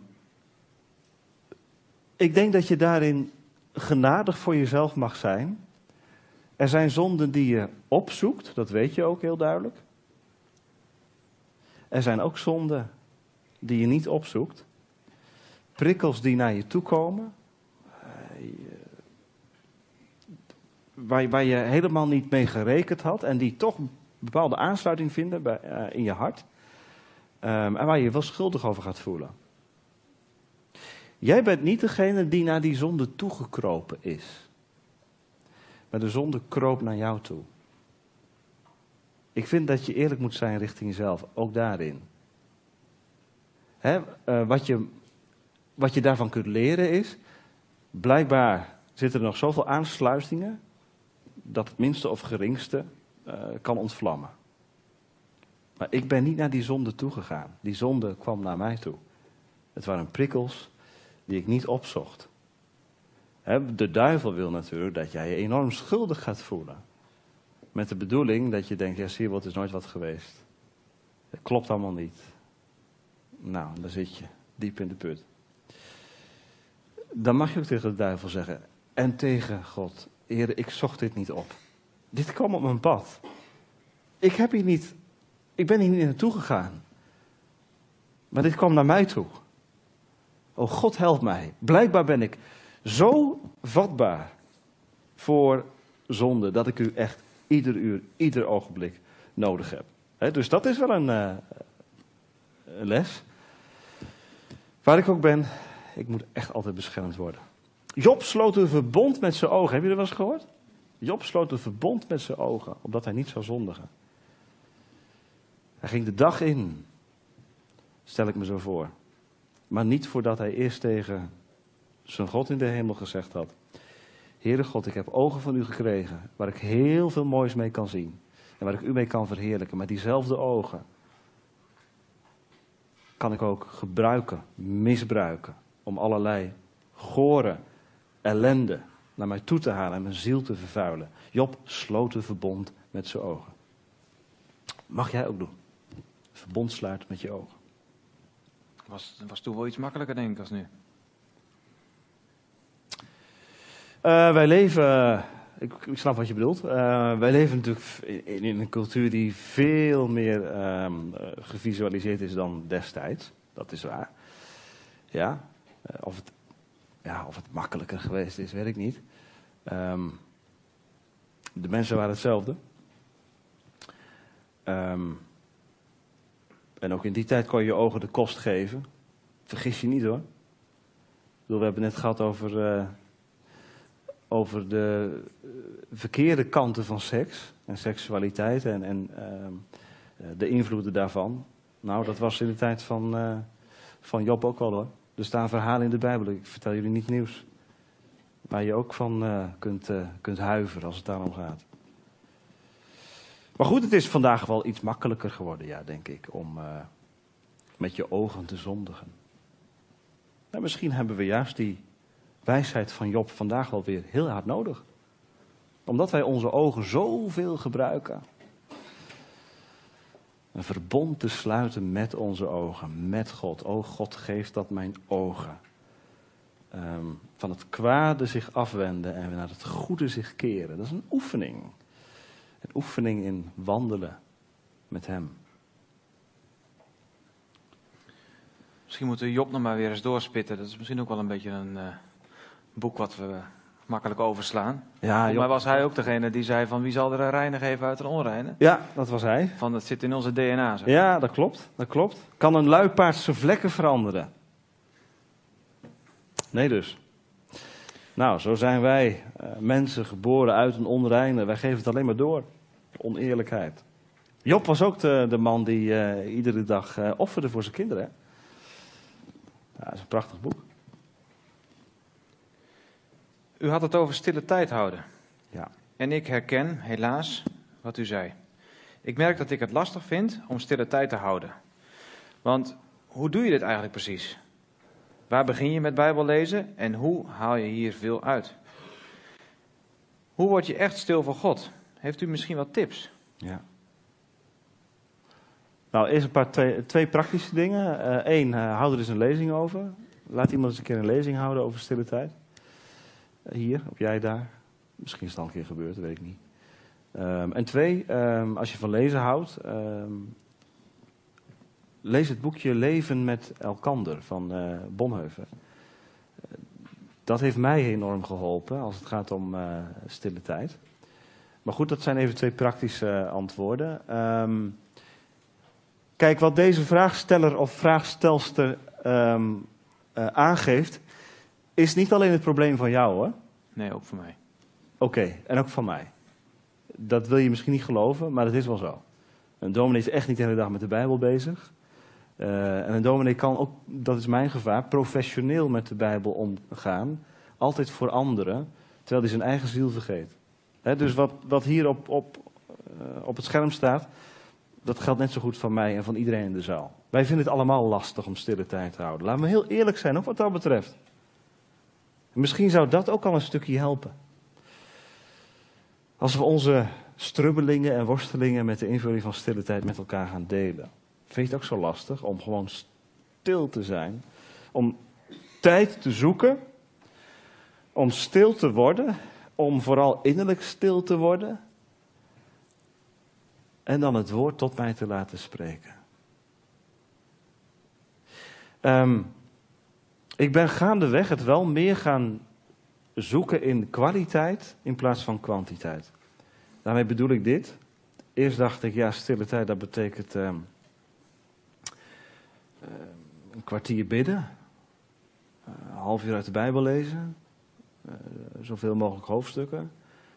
S2: ik denk dat je daarin genadig voor jezelf mag zijn. Er zijn zonden die je opzoekt, dat weet je ook heel duidelijk. Er zijn ook zonden die je niet opzoekt. Prikkels die naar je toe komen. Waar, waar je helemaal niet mee gerekend had. En die toch een bepaalde aansluiting vinden bij, uh, in je hart. Um, en waar je je wel schuldig over gaat voelen. Jij bent niet degene die naar die zonde toegekropen is. Maar de zonde kroop naar jou toe. Ik vind dat je eerlijk moet zijn richting jezelf, ook daarin. Hè, uh, wat, je, wat je daarvan kunt leren is, blijkbaar zitten er nog zoveel aansluitingen, dat het minste of geringste uh, kan ontvlammen. Maar ik ben niet naar die zonde toegegaan. Die zonde kwam naar mij toe. Het waren prikkels die ik niet opzocht. Hè, de duivel wil natuurlijk dat jij je enorm schuldig gaat voelen. Met de bedoeling dat je denkt, ja zie je wat, is nooit wat geweest. Het klopt allemaal niet. Nou, dan zit je diep in de put. Dan mag je ook tegen de duivel zeggen, en tegen God, Heer, ik zocht dit niet op. Dit kwam op mijn pad. Ik heb hier niet, ik ben hier niet naartoe gegaan. Maar dit kwam naar mij toe. Oh, God help mij. Blijkbaar ben ik zo vatbaar voor zonde, dat ik u echt ieder uur, ieder ogenblik nodig heb. He, dus dat is wel een, uh, een les. Waar ik ook ben, ik moet echt altijd beschermd worden. Job sloot een verbond met zijn ogen. Heb je dat wel eens gehoord? Job sloot een verbond met zijn ogen, opdat hij niet zou zondigen. Hij ging de dag in, stel ik me zo voor. Maar niet voordat hij eerst tegen zijn God in de hemel gezegd had: Heere God, ik heb ogen van u gekregen, waar ik heel veel moois mee kan zien. En waar ik u mee kan verheerlijken. Maar diezelfde ogen kan ik ook gebruiken, misbruiken, om allerlei gore ellende naar mij toe te halen en mijn ziel te vervuilen. Job sloot een verbond met zijn ogen. Mag jij ook doen. Verbond sluiten met je ogen.
S1: Was, was toen wel iets makkelijker, denk ik, als nu.
S2: Uh, wij leven, ik, ik snap wat je bedoelt, uh, wij leven natuurlijk in, in een cultuur die veel meer um, uh, gevisualiseerd is dan destijds. Dat is waar. Ja, uh, of, het, ja, of het makkelijker geweest is, weet ik niet. Um, de mensen waren hetzelfde. Um, en ook in die tijd kon je je ogen de kost geven. Vergis je niet hoor. Ik bedoel, we hebben het net gehad over... Uh, over de verkeerde kanten van seks en seksualiteit en, en uh, de invloeden daarvan. Nou, dat was in de tijd van, uh, van Job ook wel hoor. Er staan verhalen in de Bijbel, ik vertel jullie niet nieuws. Waar je ook van uh, kunt, uh, kunt huiveren als het daarom gaat. Maar goed, het is vandaag wel iets makkelijker geworden, ja, denk ik, om uh, met je ogen te zondigen. En misschien hebben we juist die wijsheid van Job vandaag wel weer heel hard nodig. Omdat wij onze ogen zoveel gebruiken. Een verbond te sluiten met onze ogen, met God. O God, geef dat mijn ogen um, van het kwade zich afwenden en naar het goede zich keren. Dat is een oefening. Een oefening in wandelen met hem.
S1: Misschien moeten we Job nog maar weer eens doorspitten. Dat is misschien ook wel een beetje een uh, boek wat we makkelijk overslaan.
S2: Ja,
S1: Volgens mij was hij ook degene die zei van wie zal er een reine geven uit een onreine?
S2: Ja, dat was hij.
S1: Van dat zit in onze D N A. Zeg.
S2: Ja, dat klopt. Dat klopt. Kan een luipaard zijn vlekken veranderen? Nee dus. Nou, zo zijn wij uh, mensen geboren uit een onreine. Wij geven het alleen maar door. Oneerlijkheid. Job was ook de, de man die uh, iedere dag uh, offerde voor zijn kinderen. Hè? Ja, dat is een prachtig boek.
S1: U had het over stille tijd houden.
S2: Ja.
S1: En ik herken, helaas, wat u zei. Ik merk dat ik het lastig vind om stille tijd te houden. Want hoe doe je dit eigenlijk precies? Waar begin je met Bijbel lezen en hoe haal je hier veel uit? Hoe word je echt stil voor God? Heeft u misschien wat tips?
S2: Ja. Nou, eerst een paar twee, twee praktische dingen. Eén, uh, uh, hou er eens een lezing over. Laat iemand eens een keer een lezing houden over stille tijd. Uh, hier, of jij daar. Misschien is het al een keer gebeurd, dat weet ik niet. Um, en twee, um, als je van lezen houdt, um, lees het boekje Leven met Elkander van uh, Bonhoeffer. Uh, dat heeft mij enorm geholpen als het gaat om uh, stille tijd. Maar goed, dat zijn even twee praktische uh, antwoorden. Um, kijk, wat deze vraagsteller of vraagstelster um, uh, aangeeft, is niet alleen het probleem van jou, hoor.
S1: Nee, ook voor mij.
S2: Oké, okay, en ook van mij. Dat wil je misschien niet geloven, maar dat is wel zo. Een dominee is echt niet de hele dag met de Bijbel bezig. Uh, en een dominee kan ook, dat is mijn gevaar, professioneel met de Bijbel omgaan. Altijd voor anderen, terwijl hij zijn eigen ziel vergeet. He, dus wat, wat hier op, op, uh, op het scherm staat, dat geldt net zo goed van mij en van iedereen in de zaal. Wij vinden het allemaal lastig om stille tijd te houden. Laten we heel eerlijk zijn, ook wat dat betreft. Misschien zou dat ook al een stukje helpen. Als we onze strubbelingen en worstelingen met de invulling van stille tijd met elkaar gaan delen. Vind je het ook zo lastig om gewoon stil te zijn? Om tijd te zoeken, om stil te worden, om vooral innerlijk stil te worden. En dan het woord tot mij te laten spreken. Um, ik ben gaandeweg het wel meer gaan zoeken in kwaliteit in plaats van kwantiteit. Daarmee bedoel ik dit. Eerst dacht ik, ja, stille tijd, dat betekent um, uh, een kwartier bidden. Uh, een half uur uit de Bijbel lezen. Uh, zoveel mogelijk hoofdstukken.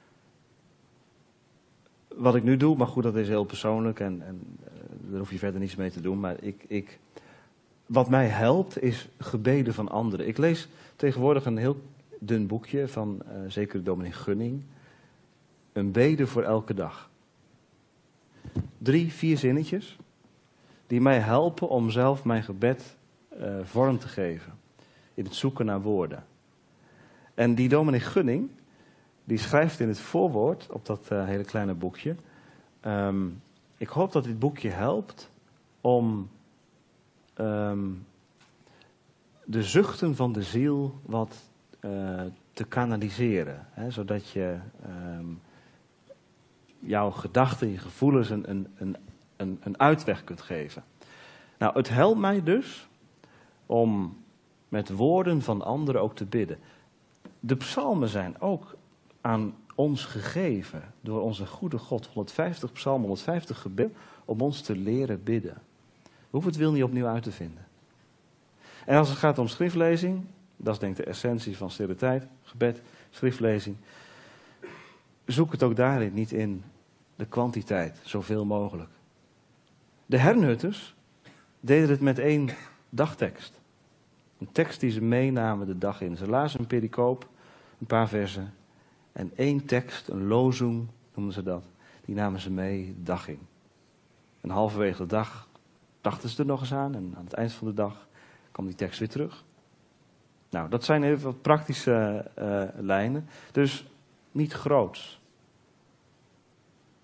S2: Wat ik nu doe, maar goed, dat is heel persoonlijk en, en uh, daar hoef je verder niets mee te doen. Maar ik, ik, wat mij helpt is gebeden van anderen. Ik lees tegenwoordig een heel dun boekje van uh, zeker de dominee Gunning. Een beden voor elke dag. Drie, vier zinnetjes die mij helpen om zelf mijn gebed uh, vorm te geven. In het zoeken naar woorden. En die dominee Gunning, die schrijft in het voorwoord op dat uh, hele kleine boekje. Um, ik hoop dat dit boekje helpt om um, de zuchten van de ziel wat uh, te kanaliseren. Hè, zodat je um, jouw gedachten, je gevoelens een, een, een, een, een uitweg kunt geven. Nou, het helpt mij dus om met woorden van anderen ook te bidden. De psalmen zijn ook aan ons gegeven door onze goede God. honderdvijftig psalmen, honderdvijftig gebed om ons te leren bidden. We hoeven het wil niet opnieuw uit te vinden. En als het gaat om schriftlezing, dat is denk ik de essentie van stille tijd, gebed, schriftlezing. Zoek het ook daarin, niet in de kwantiteit, zoveel mogelijk. De Herrnhutters deden het met één dagtekst. Een tekst die ze meenamen de dag in. Ze lazen een pericoop, een paar versen. En één tekst, een lozung noemden ze dat, die namen ze mee de dag in. En halverwege de dag dachten ze er nog eens aan. En aan het eind van de dag kwam die tekst weer terug. Nou, dat zijn even wat praktische uh, lijnen. Dus niet groots.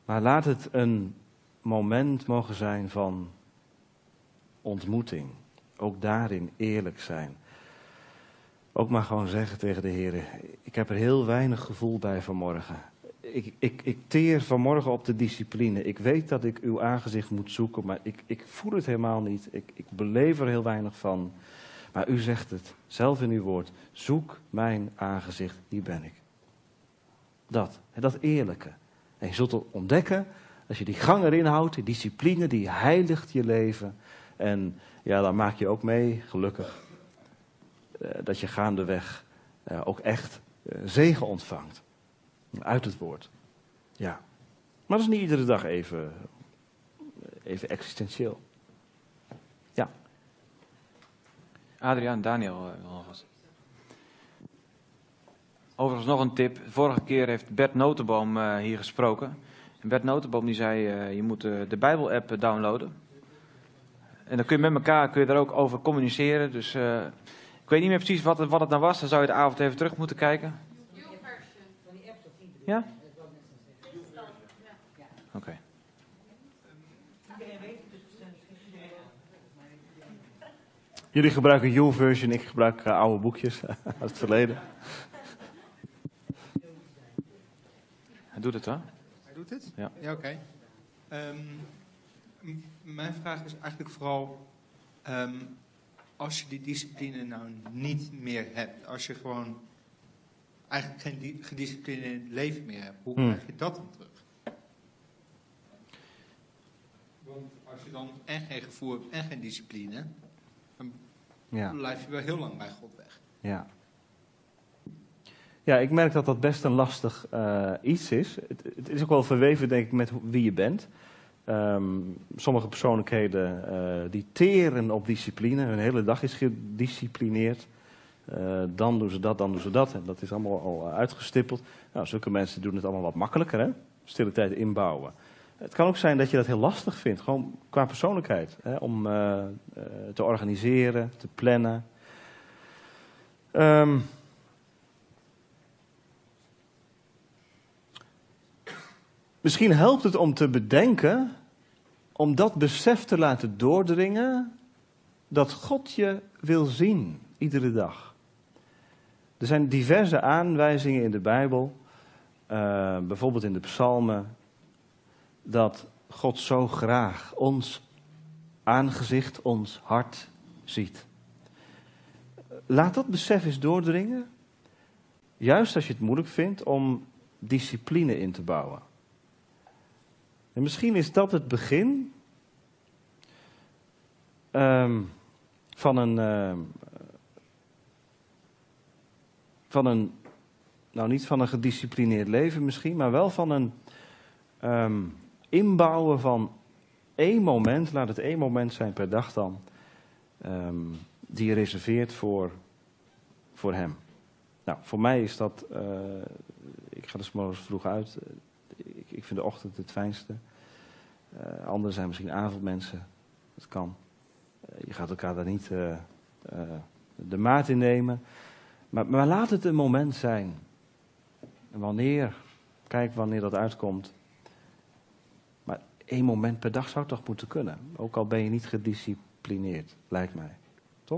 S2: Maar laat het een moment mogen zijn van ontmoeting. Ook daarin eerlijk zijn. Ook maar gewoon zeggen tegen de Heer, ik heb er heel weinig gevoel bij vanmorgen. Ik, ik, ik teer vanmorgen op de discipline. Ik weet dat ik uw aangezicht moet zoeken, maar ik, ik voel het helemaal niet. Ik, ik beleef er heel weinig van. Maar u zegt het, zelf in uw woord, zoek mijn aangezicht, hier ben ik. Dat, dat eerlijke. En je zult het ontdekken, als je die gang erin houdt, die discipline, die heiligt je leven. En ja, dan maak je ook mee, gelukkig, dat je gaandeweg uh, ook echt uh, zegen ontvangt. Uit het woord. Ja. Maar dat is niet iedere dag even, even existentieel. Ja.
S1: Adriaan, Daniel uh, wil nog wat. Overigens nog een tip. Vorige keer heeft Bert Notenboom uh, hier gesproken. En Bert Notenboom die zei, uh, je moet uh, de Bijbel-app downloaden. En dan kun je met elkaar kun je er ook over communiceren. Dus uh, ik weet niet meer precies wat het, wat het nou was. Dan zou je de avond even terug moeten kijken. Ja? Oké. Okay.
S2: Jullie gebruiken YouVersion, ik gebruik uh, oude boekjes uit het verleden.
S1: Hij doet het, hè?
S5: Hij doet het?
S1: Ja.
S5: Ja, oké. Okay. Um, m- mijn vraag is eigenlijk vooral, um, als je die discipline nou niet meer hebt, als je gewoon eigenlijk geen di- gedisciplineerd leven meer hebt, hoe
S2: hmm.
S5: krijg je dat dan terug? Want als je dan en geen gevoel hebt en geen discipline, dan
S2: ja.
S5: blijf je wel heel lang bij God weg.
S2: Ja. Ja, ik merk dat dat best een lastig uh, iets is. Het, het is ook wel verweven, denk ik, met wie je bent. Um, sommige persoonlijkheden uh, die teren op discipline. Hun hele dag is gedisciplineerd. Uh, dan doen ze dat, dan doen ze dat. En dat is allemaal al uitgestippeld. Nou, zulke mensen doen het allemaal wat makkelijker, hè? Stille tijd inbouwen. Het kan ook zijn dat je dat heel lastig vindt, gewoon qua persoonlijkheid. Hè? Om uh, uh, te organiseren, te plannen. Um, Misschien helpt het om te bedenken, om dat besef te laten doordringen, dat God je wil zien, iedere dag. Er zijn diverse aanwijzingen in de Bijbel, uh, bijvoorbeeld in de psalmen, dat God zo graag ons aangezicht, ons hart ziet. Laat dat besef eens doordringen, juist als je het moeilijk vindt om discipline in te bouwen. En misschien is dat het begin um, van een, uh, van een, nou niet van een gedisciplineerd leven misschien, maar wel van een um, inbouwen van één moment, laat het één moment zijn per dag dan, um, die je reserveert voor, voor hem. Nou, voor mij is dat, uh, ik ga dus morgens vroeg uit. Ik, ik vind de ochtend het fijnste. Uh, anderen zijn misschien avondmensen. Dat kan. Uh, je gaat elkaar daar niet uh, uh, de maat in nemen. Maar, maar laat het een moment zijn. En wanneer, kijk wanneer dat uitkomt. Maar één moment per dag zou toch moeten kunnen. Ook al ben je niet gedisciplineerd, lijkt mij. Toch?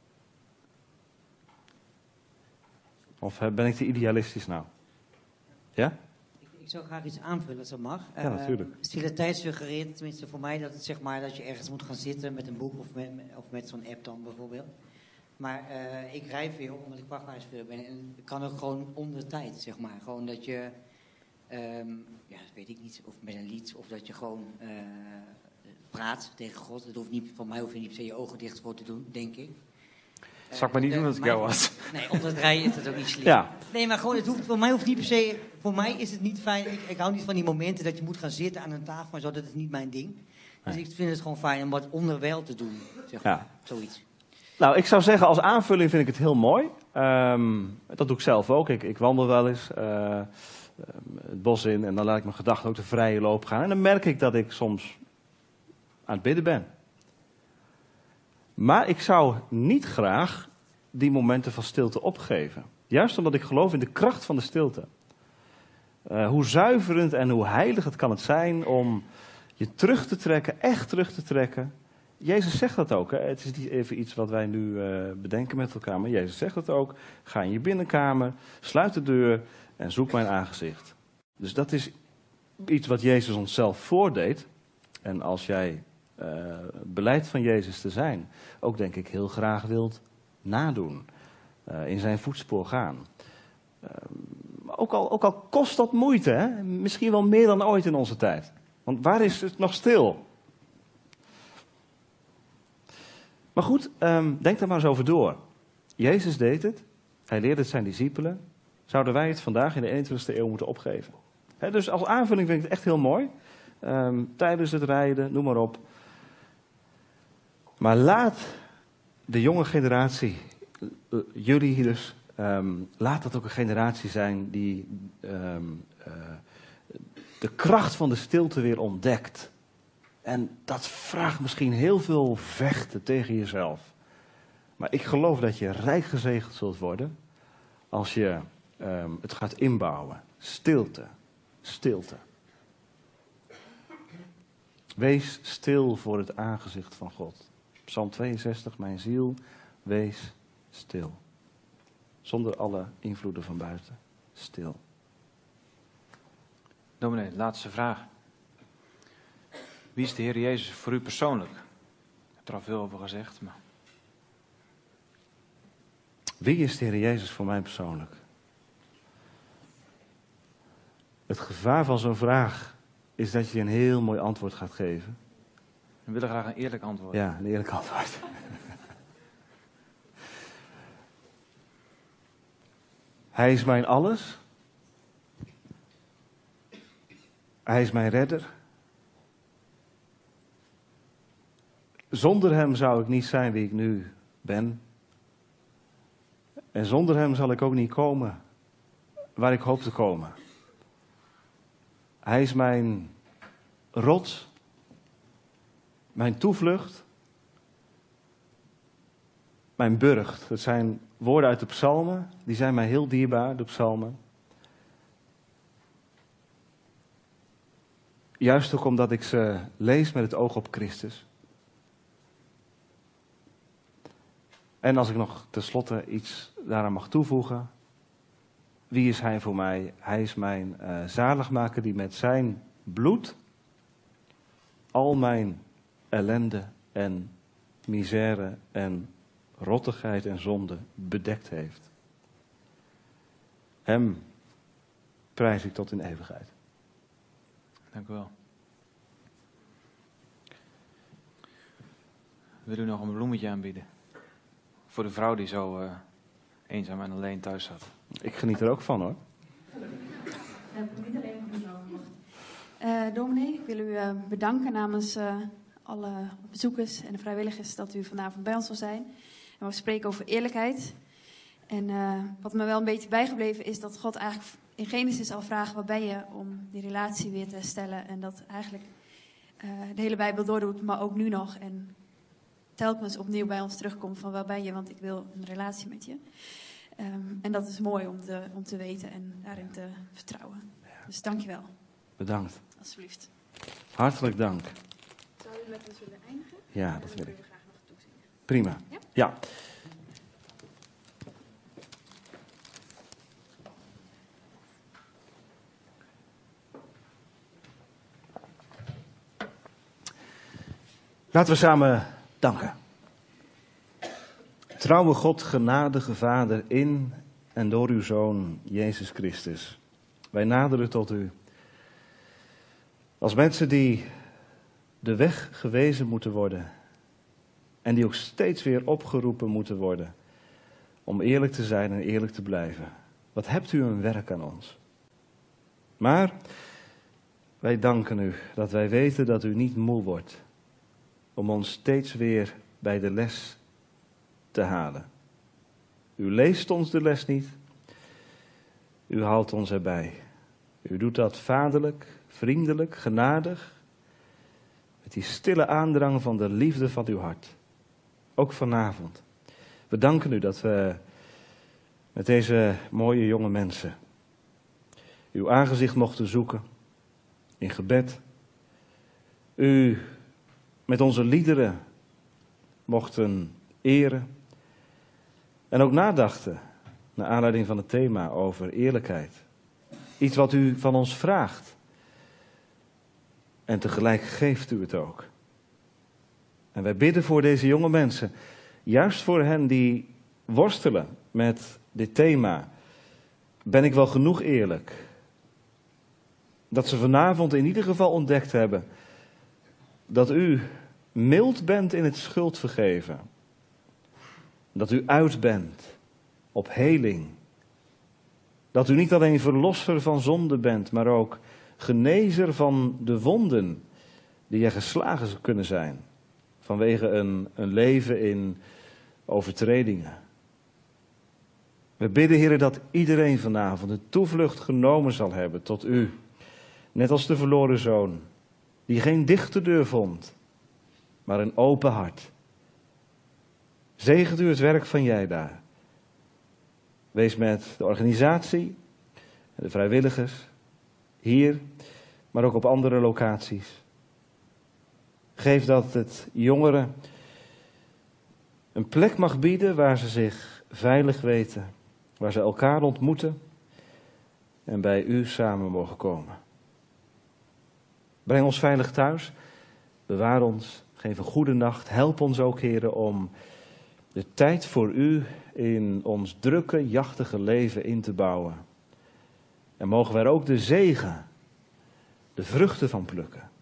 S2: Of ben ik te idealistisch nou? Ja?
S6: Ik zou graag iets aanvullen als dat mag.
S2: Ja, natuurlijk.
S6: Uh, stille tijd suggereert, tenminste voor mij, dat het zeg maar dat je ergens moet gaan zitten met een boek of met, of met zo'n app dan bijvoorbeeld. Maar uh, ik rij veel omdat ik vrachtwagenchauffeur ben en ik kan ook gewoon om de tijd, zeg maar. Gewoon dat je, um, ja, dat weet ik niet, of met een lied, of dat je gewoon uh, praat tegen God. Dat hoeft niet, van mij hoef je niet per se je ogen dicht voor te doen, denk ik.
S1: Dat zou ik maar niet doen als ik jou was.
S6: Nee, om dat rijden is het ook niet slim.
S2: Ja.
S6: Nee, maar gewoon, het hoeft, voor mij hoeft niet per se... Voor mij is het niet fijn... Ik, ik hou niet van die momenten dat je moet gaan zitten aan een tafel en zo. Dat is niet mijn ding. Dus nee. Ik vind het gewoon fijn om wat onderwijl te doen. Zeg maar. Ja. Zoiets.
S2: Nou, ik zou zeggen, als aanvulling vind ik het heel mooi. Um, dat doe ik zelf ook. Ik, ik wandel wel eens uh, het bos in en dan laat ik mijn gedachten ook de vrije loop gaan. En dan merk ik dat ik soms aan het bidden ben. Maar ik zou niet graag die momenten van stilte opgeven. Juist omdat ik geloof in de kracht van de stilte. Uh, hoe zuiverend en hoe heilig het kan het zijn om je terug te trekken, echt terug te trekken. Jezus zegt dat ook. Hè? Het is niet even iets wat wij nu uh, bedenken met elkaar, maar Jezus zegt het ook. Ga in je binnenkamer, sluit de deur en zoek mijn aangezicht. Dus dat is iets wat Jezus onszelf voordeed. En als jij uh, het beleid van Jezus te zijn, ook denk ik heel graag wilt nadoen. Uh, in zijn voetspoor gaan. Uh, ook, al, ook al kost dat moeite, hè? Misschien wel meer dan ooit in onze tijd. Want waar is het nog stil? Maar goed, um, denk daar maar eens over door. Jezus deed het. Hij leerde het zijn discipelen. Zouden wij het vandaag in de eenentwintigste eeuw moeten opgeven? He, dus als aanvulling vind ik het echt heel mooi. Um, tijdens het rijden, noem maar op. Maar laat de jonge generatie, uh, jullie hier dus, um, laat dat ook een generatie zijn die um, uh, de kracht van de stilte weer ontdekt. En dat vraagt misschien heel veel vechten tegen jezelf. Maar ik geloof dat je rijk gezegend zult worden als je um, het gaat inbouwen. Stilte. Stilte. Wees stil voor het aangezicht van God. Psalm tweeënzestig, mijn ziel, wees stil. Zonder alle invloeden van buiten. Stil.
S1: Dominee, laatste vraag. Wie is de Heer Jezus voor u persoonlijk? Ik heb er al veel over gezegd, maar...
S2: Wie is de Heer Jezus voor mij persoonlijk? Het gevaar van zo'n vraag is dat je een heel mooi antwoord gaat geven.
S1: We willen graag een eerlijk antwoord.
S2: Ja, een eerlijk antwoord. Hij is mijn alles. Hij is mijn redder. Zonder hem zou ik niet zijn wie ik nu ben. En zonder hem zal ik ook niet komen waar ik hoop te komen. Hij is mijn rots, mijn toevlucht, mijn burcht. Het zijn woorden uit de psalmen, die zijn mij heel dierbaar, de psalmen. Juist ook omdat ik ze lees met het oog op Christus. En als ik nog tenslotte iets daaraan mag toevoegen. Wie is hij voor mij? Hij is mijn uh, zaligmaker die met zijn bloed al mijn ellende en misère en rottigheid en zonde bedekt heeft. Hem prijs ik tot in eeuwigheid.
S1: Dank u wel. Wil u nog een bloemetje aanbieden? Voor de vrouw die zo uh, eenzaam en alleen thuis zat.
S2: Ik geniet er ook van, hoor.
S7: Uh, niet alleen voor de vrouw. Uh, dominee, ik wil u uh, bedanken namens uh, alle bezoekers en de vrijwilligers dat u vanavond bij ons zal zijn. En we spreken over eerlijkheid. En uh, wat me wel een beetje bijgebleven is dat God eigenlijk in Genesis al vraagt: waar ben je, om die relatie weer te herstellen. En dat eigenlijk uh, de hele Bijbel doordoet, maar ook nu nog. En telkens opnieuw bij ons terugkomt van waar ben je, want ik wil een relatie met je. Um, en dat is mooi om te, om te weten en daarin te vertrouwen. Dus dank je wel.
S2: Bedankt.
S7: Alsjeblieft.
S2: Hartelijk dank.
S7: Zou u met ons willen eindigen?
S2: Ja, dat wil ik.
S7: We graag nog toezingen.
S2: Prima.
S7: Ja?
S2: Ja. Laten we samen danken. Trouwe God, genadige Vader, in en door uw Zoon, Jezus Christus. Wij naderen tot u. Als mensen die de weg gewezen moeten worden. En die ook steeds weer opgeroepen moeten worden. Om eerlijk te zijn en eerlijk te blijven. Wat hebt u een werk aan ons. Maar wij danken u dat wij weten dat u niet moe wordt. Om ons steeds weer bij de les te halen. U leest ons de les niet. U haalt ons erbij. U doet dat vaderlijk, vriendelijk, genadig. Met die stille aandrang van de liefde van uw hart. Ook vanavond. We danken u dat we met deze mooie jonge mensen uw aangezicht mochten zoeken in gebed. U met onze liederen mochten eren. En ook nadachten, naar aanleiding van het thema over eerlijkheid. Iets wat u van ons vraagt. En tegelijk geeft u het ook. En wij bidden voor deze jonge mensen. Juist voor hen die worstelen met dit thema. Ben ik wel genoeg eerlijk? Dat ze vanavond in ieder geval ontdekt hebben dat u mild bent in het schuld vergeven. Dat u uit bent op heling. Dat u niet alleen verlosser van zonde bent, maar ook genezer van de wonden die er geslagen kunnen zijn. Vanwege een, een leven in overtredingen. We bidden, Heer, dat iedereen vanavond een toevlucht genomen zal hebben tot u. Net als de verloren zoon, die geen dichte deur vond, maar een open hart. Zegent u het werk van jij daar. Wees met de organisatie en de vrijwilligers, hier, maar ook op andere locaties. Geef dat het jongeren een plek mag bieden waar ze zich veilig weten, waar ze elkaar ontmoeten en bij u samen mogen komen. Breng ons veilig thuis, bewaar ons, geef een goede nacht. Help ons ook, Heere, om de tijd voor u in ons drukke, jachtige leven in te bouwen. En mogen wij er ook de zegen, de vruchten van plukken.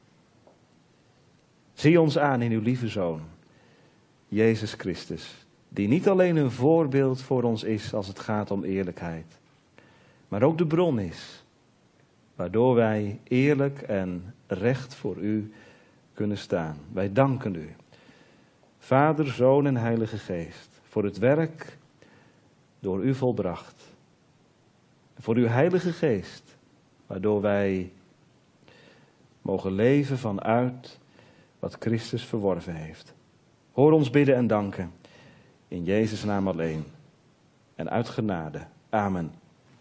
S2: Zie ons aan in uw lieve Zoon, Jezus Christus, die niet alleen een voorbeeld voor ons is als het gaat om eerlijkheid, maar ook de bron is, waardoor wij eerlijk en recht voor u kunnen staan. Wij danken u, Vader, Zoon en Heilige Geest, voor het werk door u volbracht. En voor uw Heilige Geest, waardoor wij mogen leven vanuit wat Christus verworven heeft. Hoor ons bidden en danken, in Jezus' naam alleen en uit genade. Amen.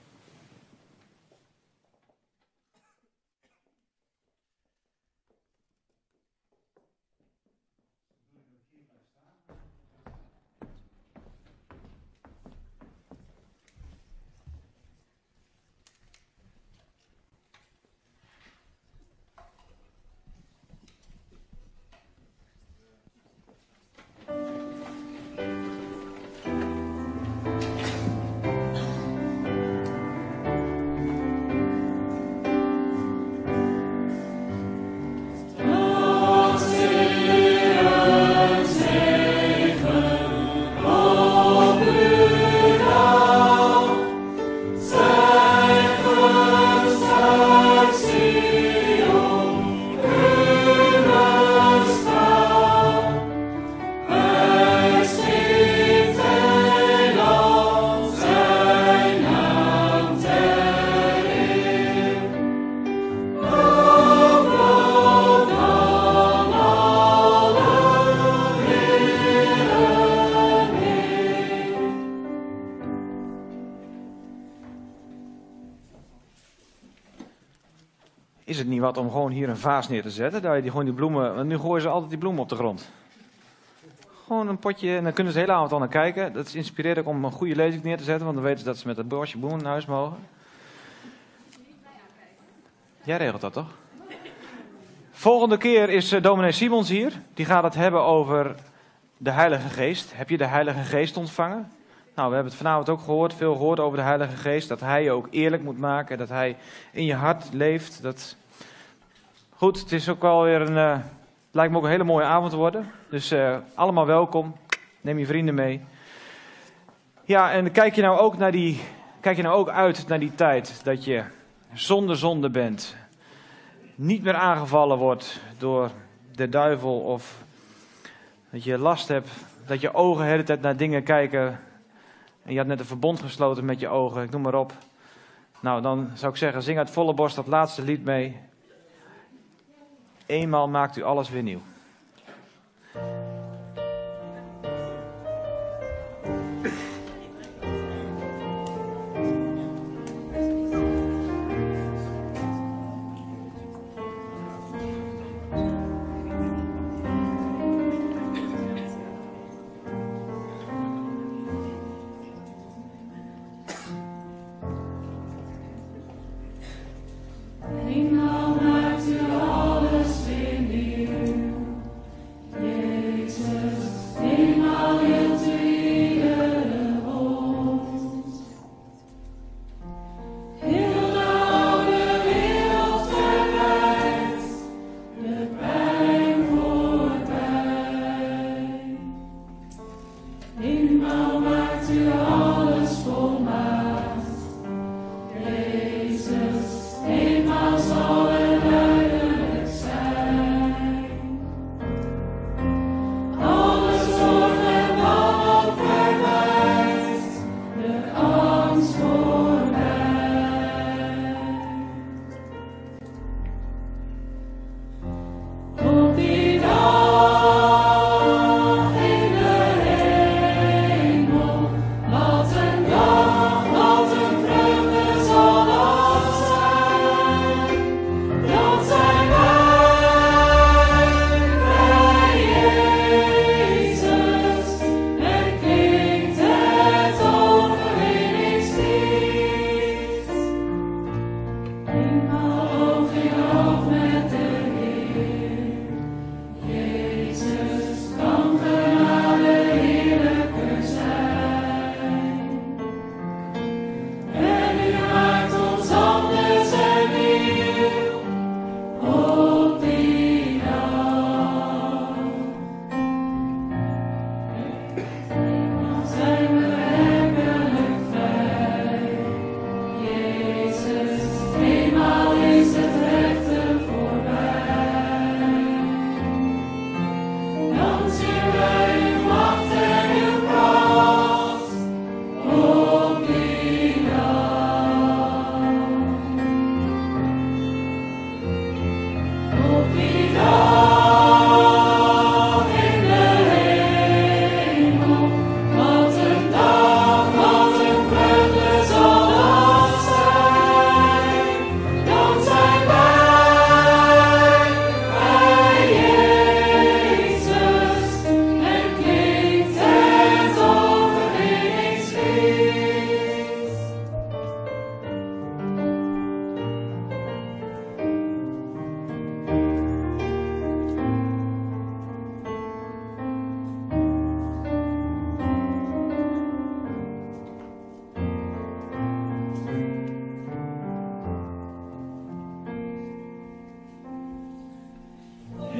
S1: Is het niet wat om gewoon hier een vaas neer te zetten? Dat je die, gewoon die bloemen, want nu gooien ze altijd die bloemen op de grond. Gewoon een potje en dan kunnen ze de hele avond al naar kijken. Dat inspireert ook om een goede lezing neer te zetten, want dan weten ze dat ze met het bosje bloemen naar huis mogen. Jij regelt dat toch? Volgende keer is uh, dominee Simons hier. Die gaat het hebben over de Heilige Geest. Heb je de Heilige Geest ontvangen? Nou, we hebben het vanavond ook gehoord, veel gehoord over de Heilige Geest. Dat hij je ook eerlijk moet maken, dat hij in je hart leeft. Dat... Goed, het is ook wel weer een, uh, lijkt me ook een hele mooie avond te worden. Dus uh, allemaal welkom, neem je vrienden mee. Ja, en kijk je nou ook naar die, kijk je nou ook uit naar die tijd dat je zonder zonde bent. Niet meer aangevallen wordt door de duivel of dat je last hebt, dat je ogen de hele tijd naar dingen kijken. En je had net een verbond gesloten met je ogen, ik noem maar op. Nou, dan zou ik zeggen, zing uit volle borst dat laatste lied mee. Eenmaal maakt u alles weer nieuw.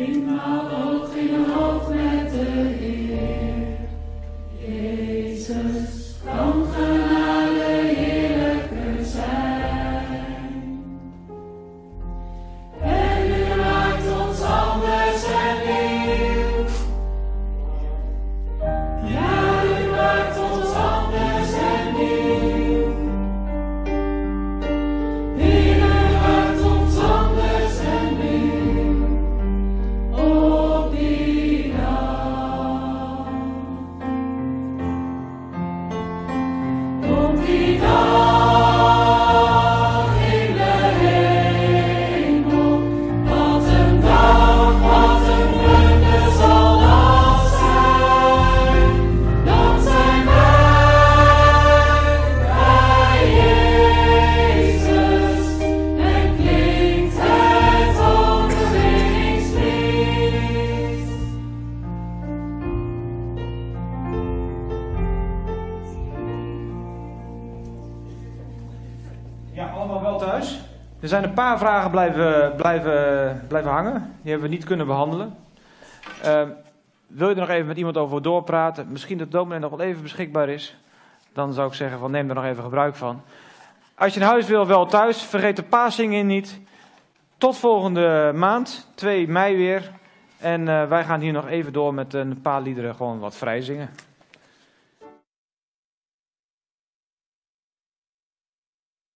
S1: Er zijn een paar vragen blijven, blijven, blijven hangen. Die hebben we niet kunnen behandelen. Uh, wil je er nog even met iemand over doorpraten? Misschien dat dominee nog wel even beschikbaar is. Dan zou ik zeggen, van, neem er nog even gebruik van. Als je naar huis wil, wel thuis. Vergeet de paaszingen niet. Tot volgende maand, twee mei weer. En uh, wij gaan hier nog even door met een paar liederen gewoon wat vrij zingen.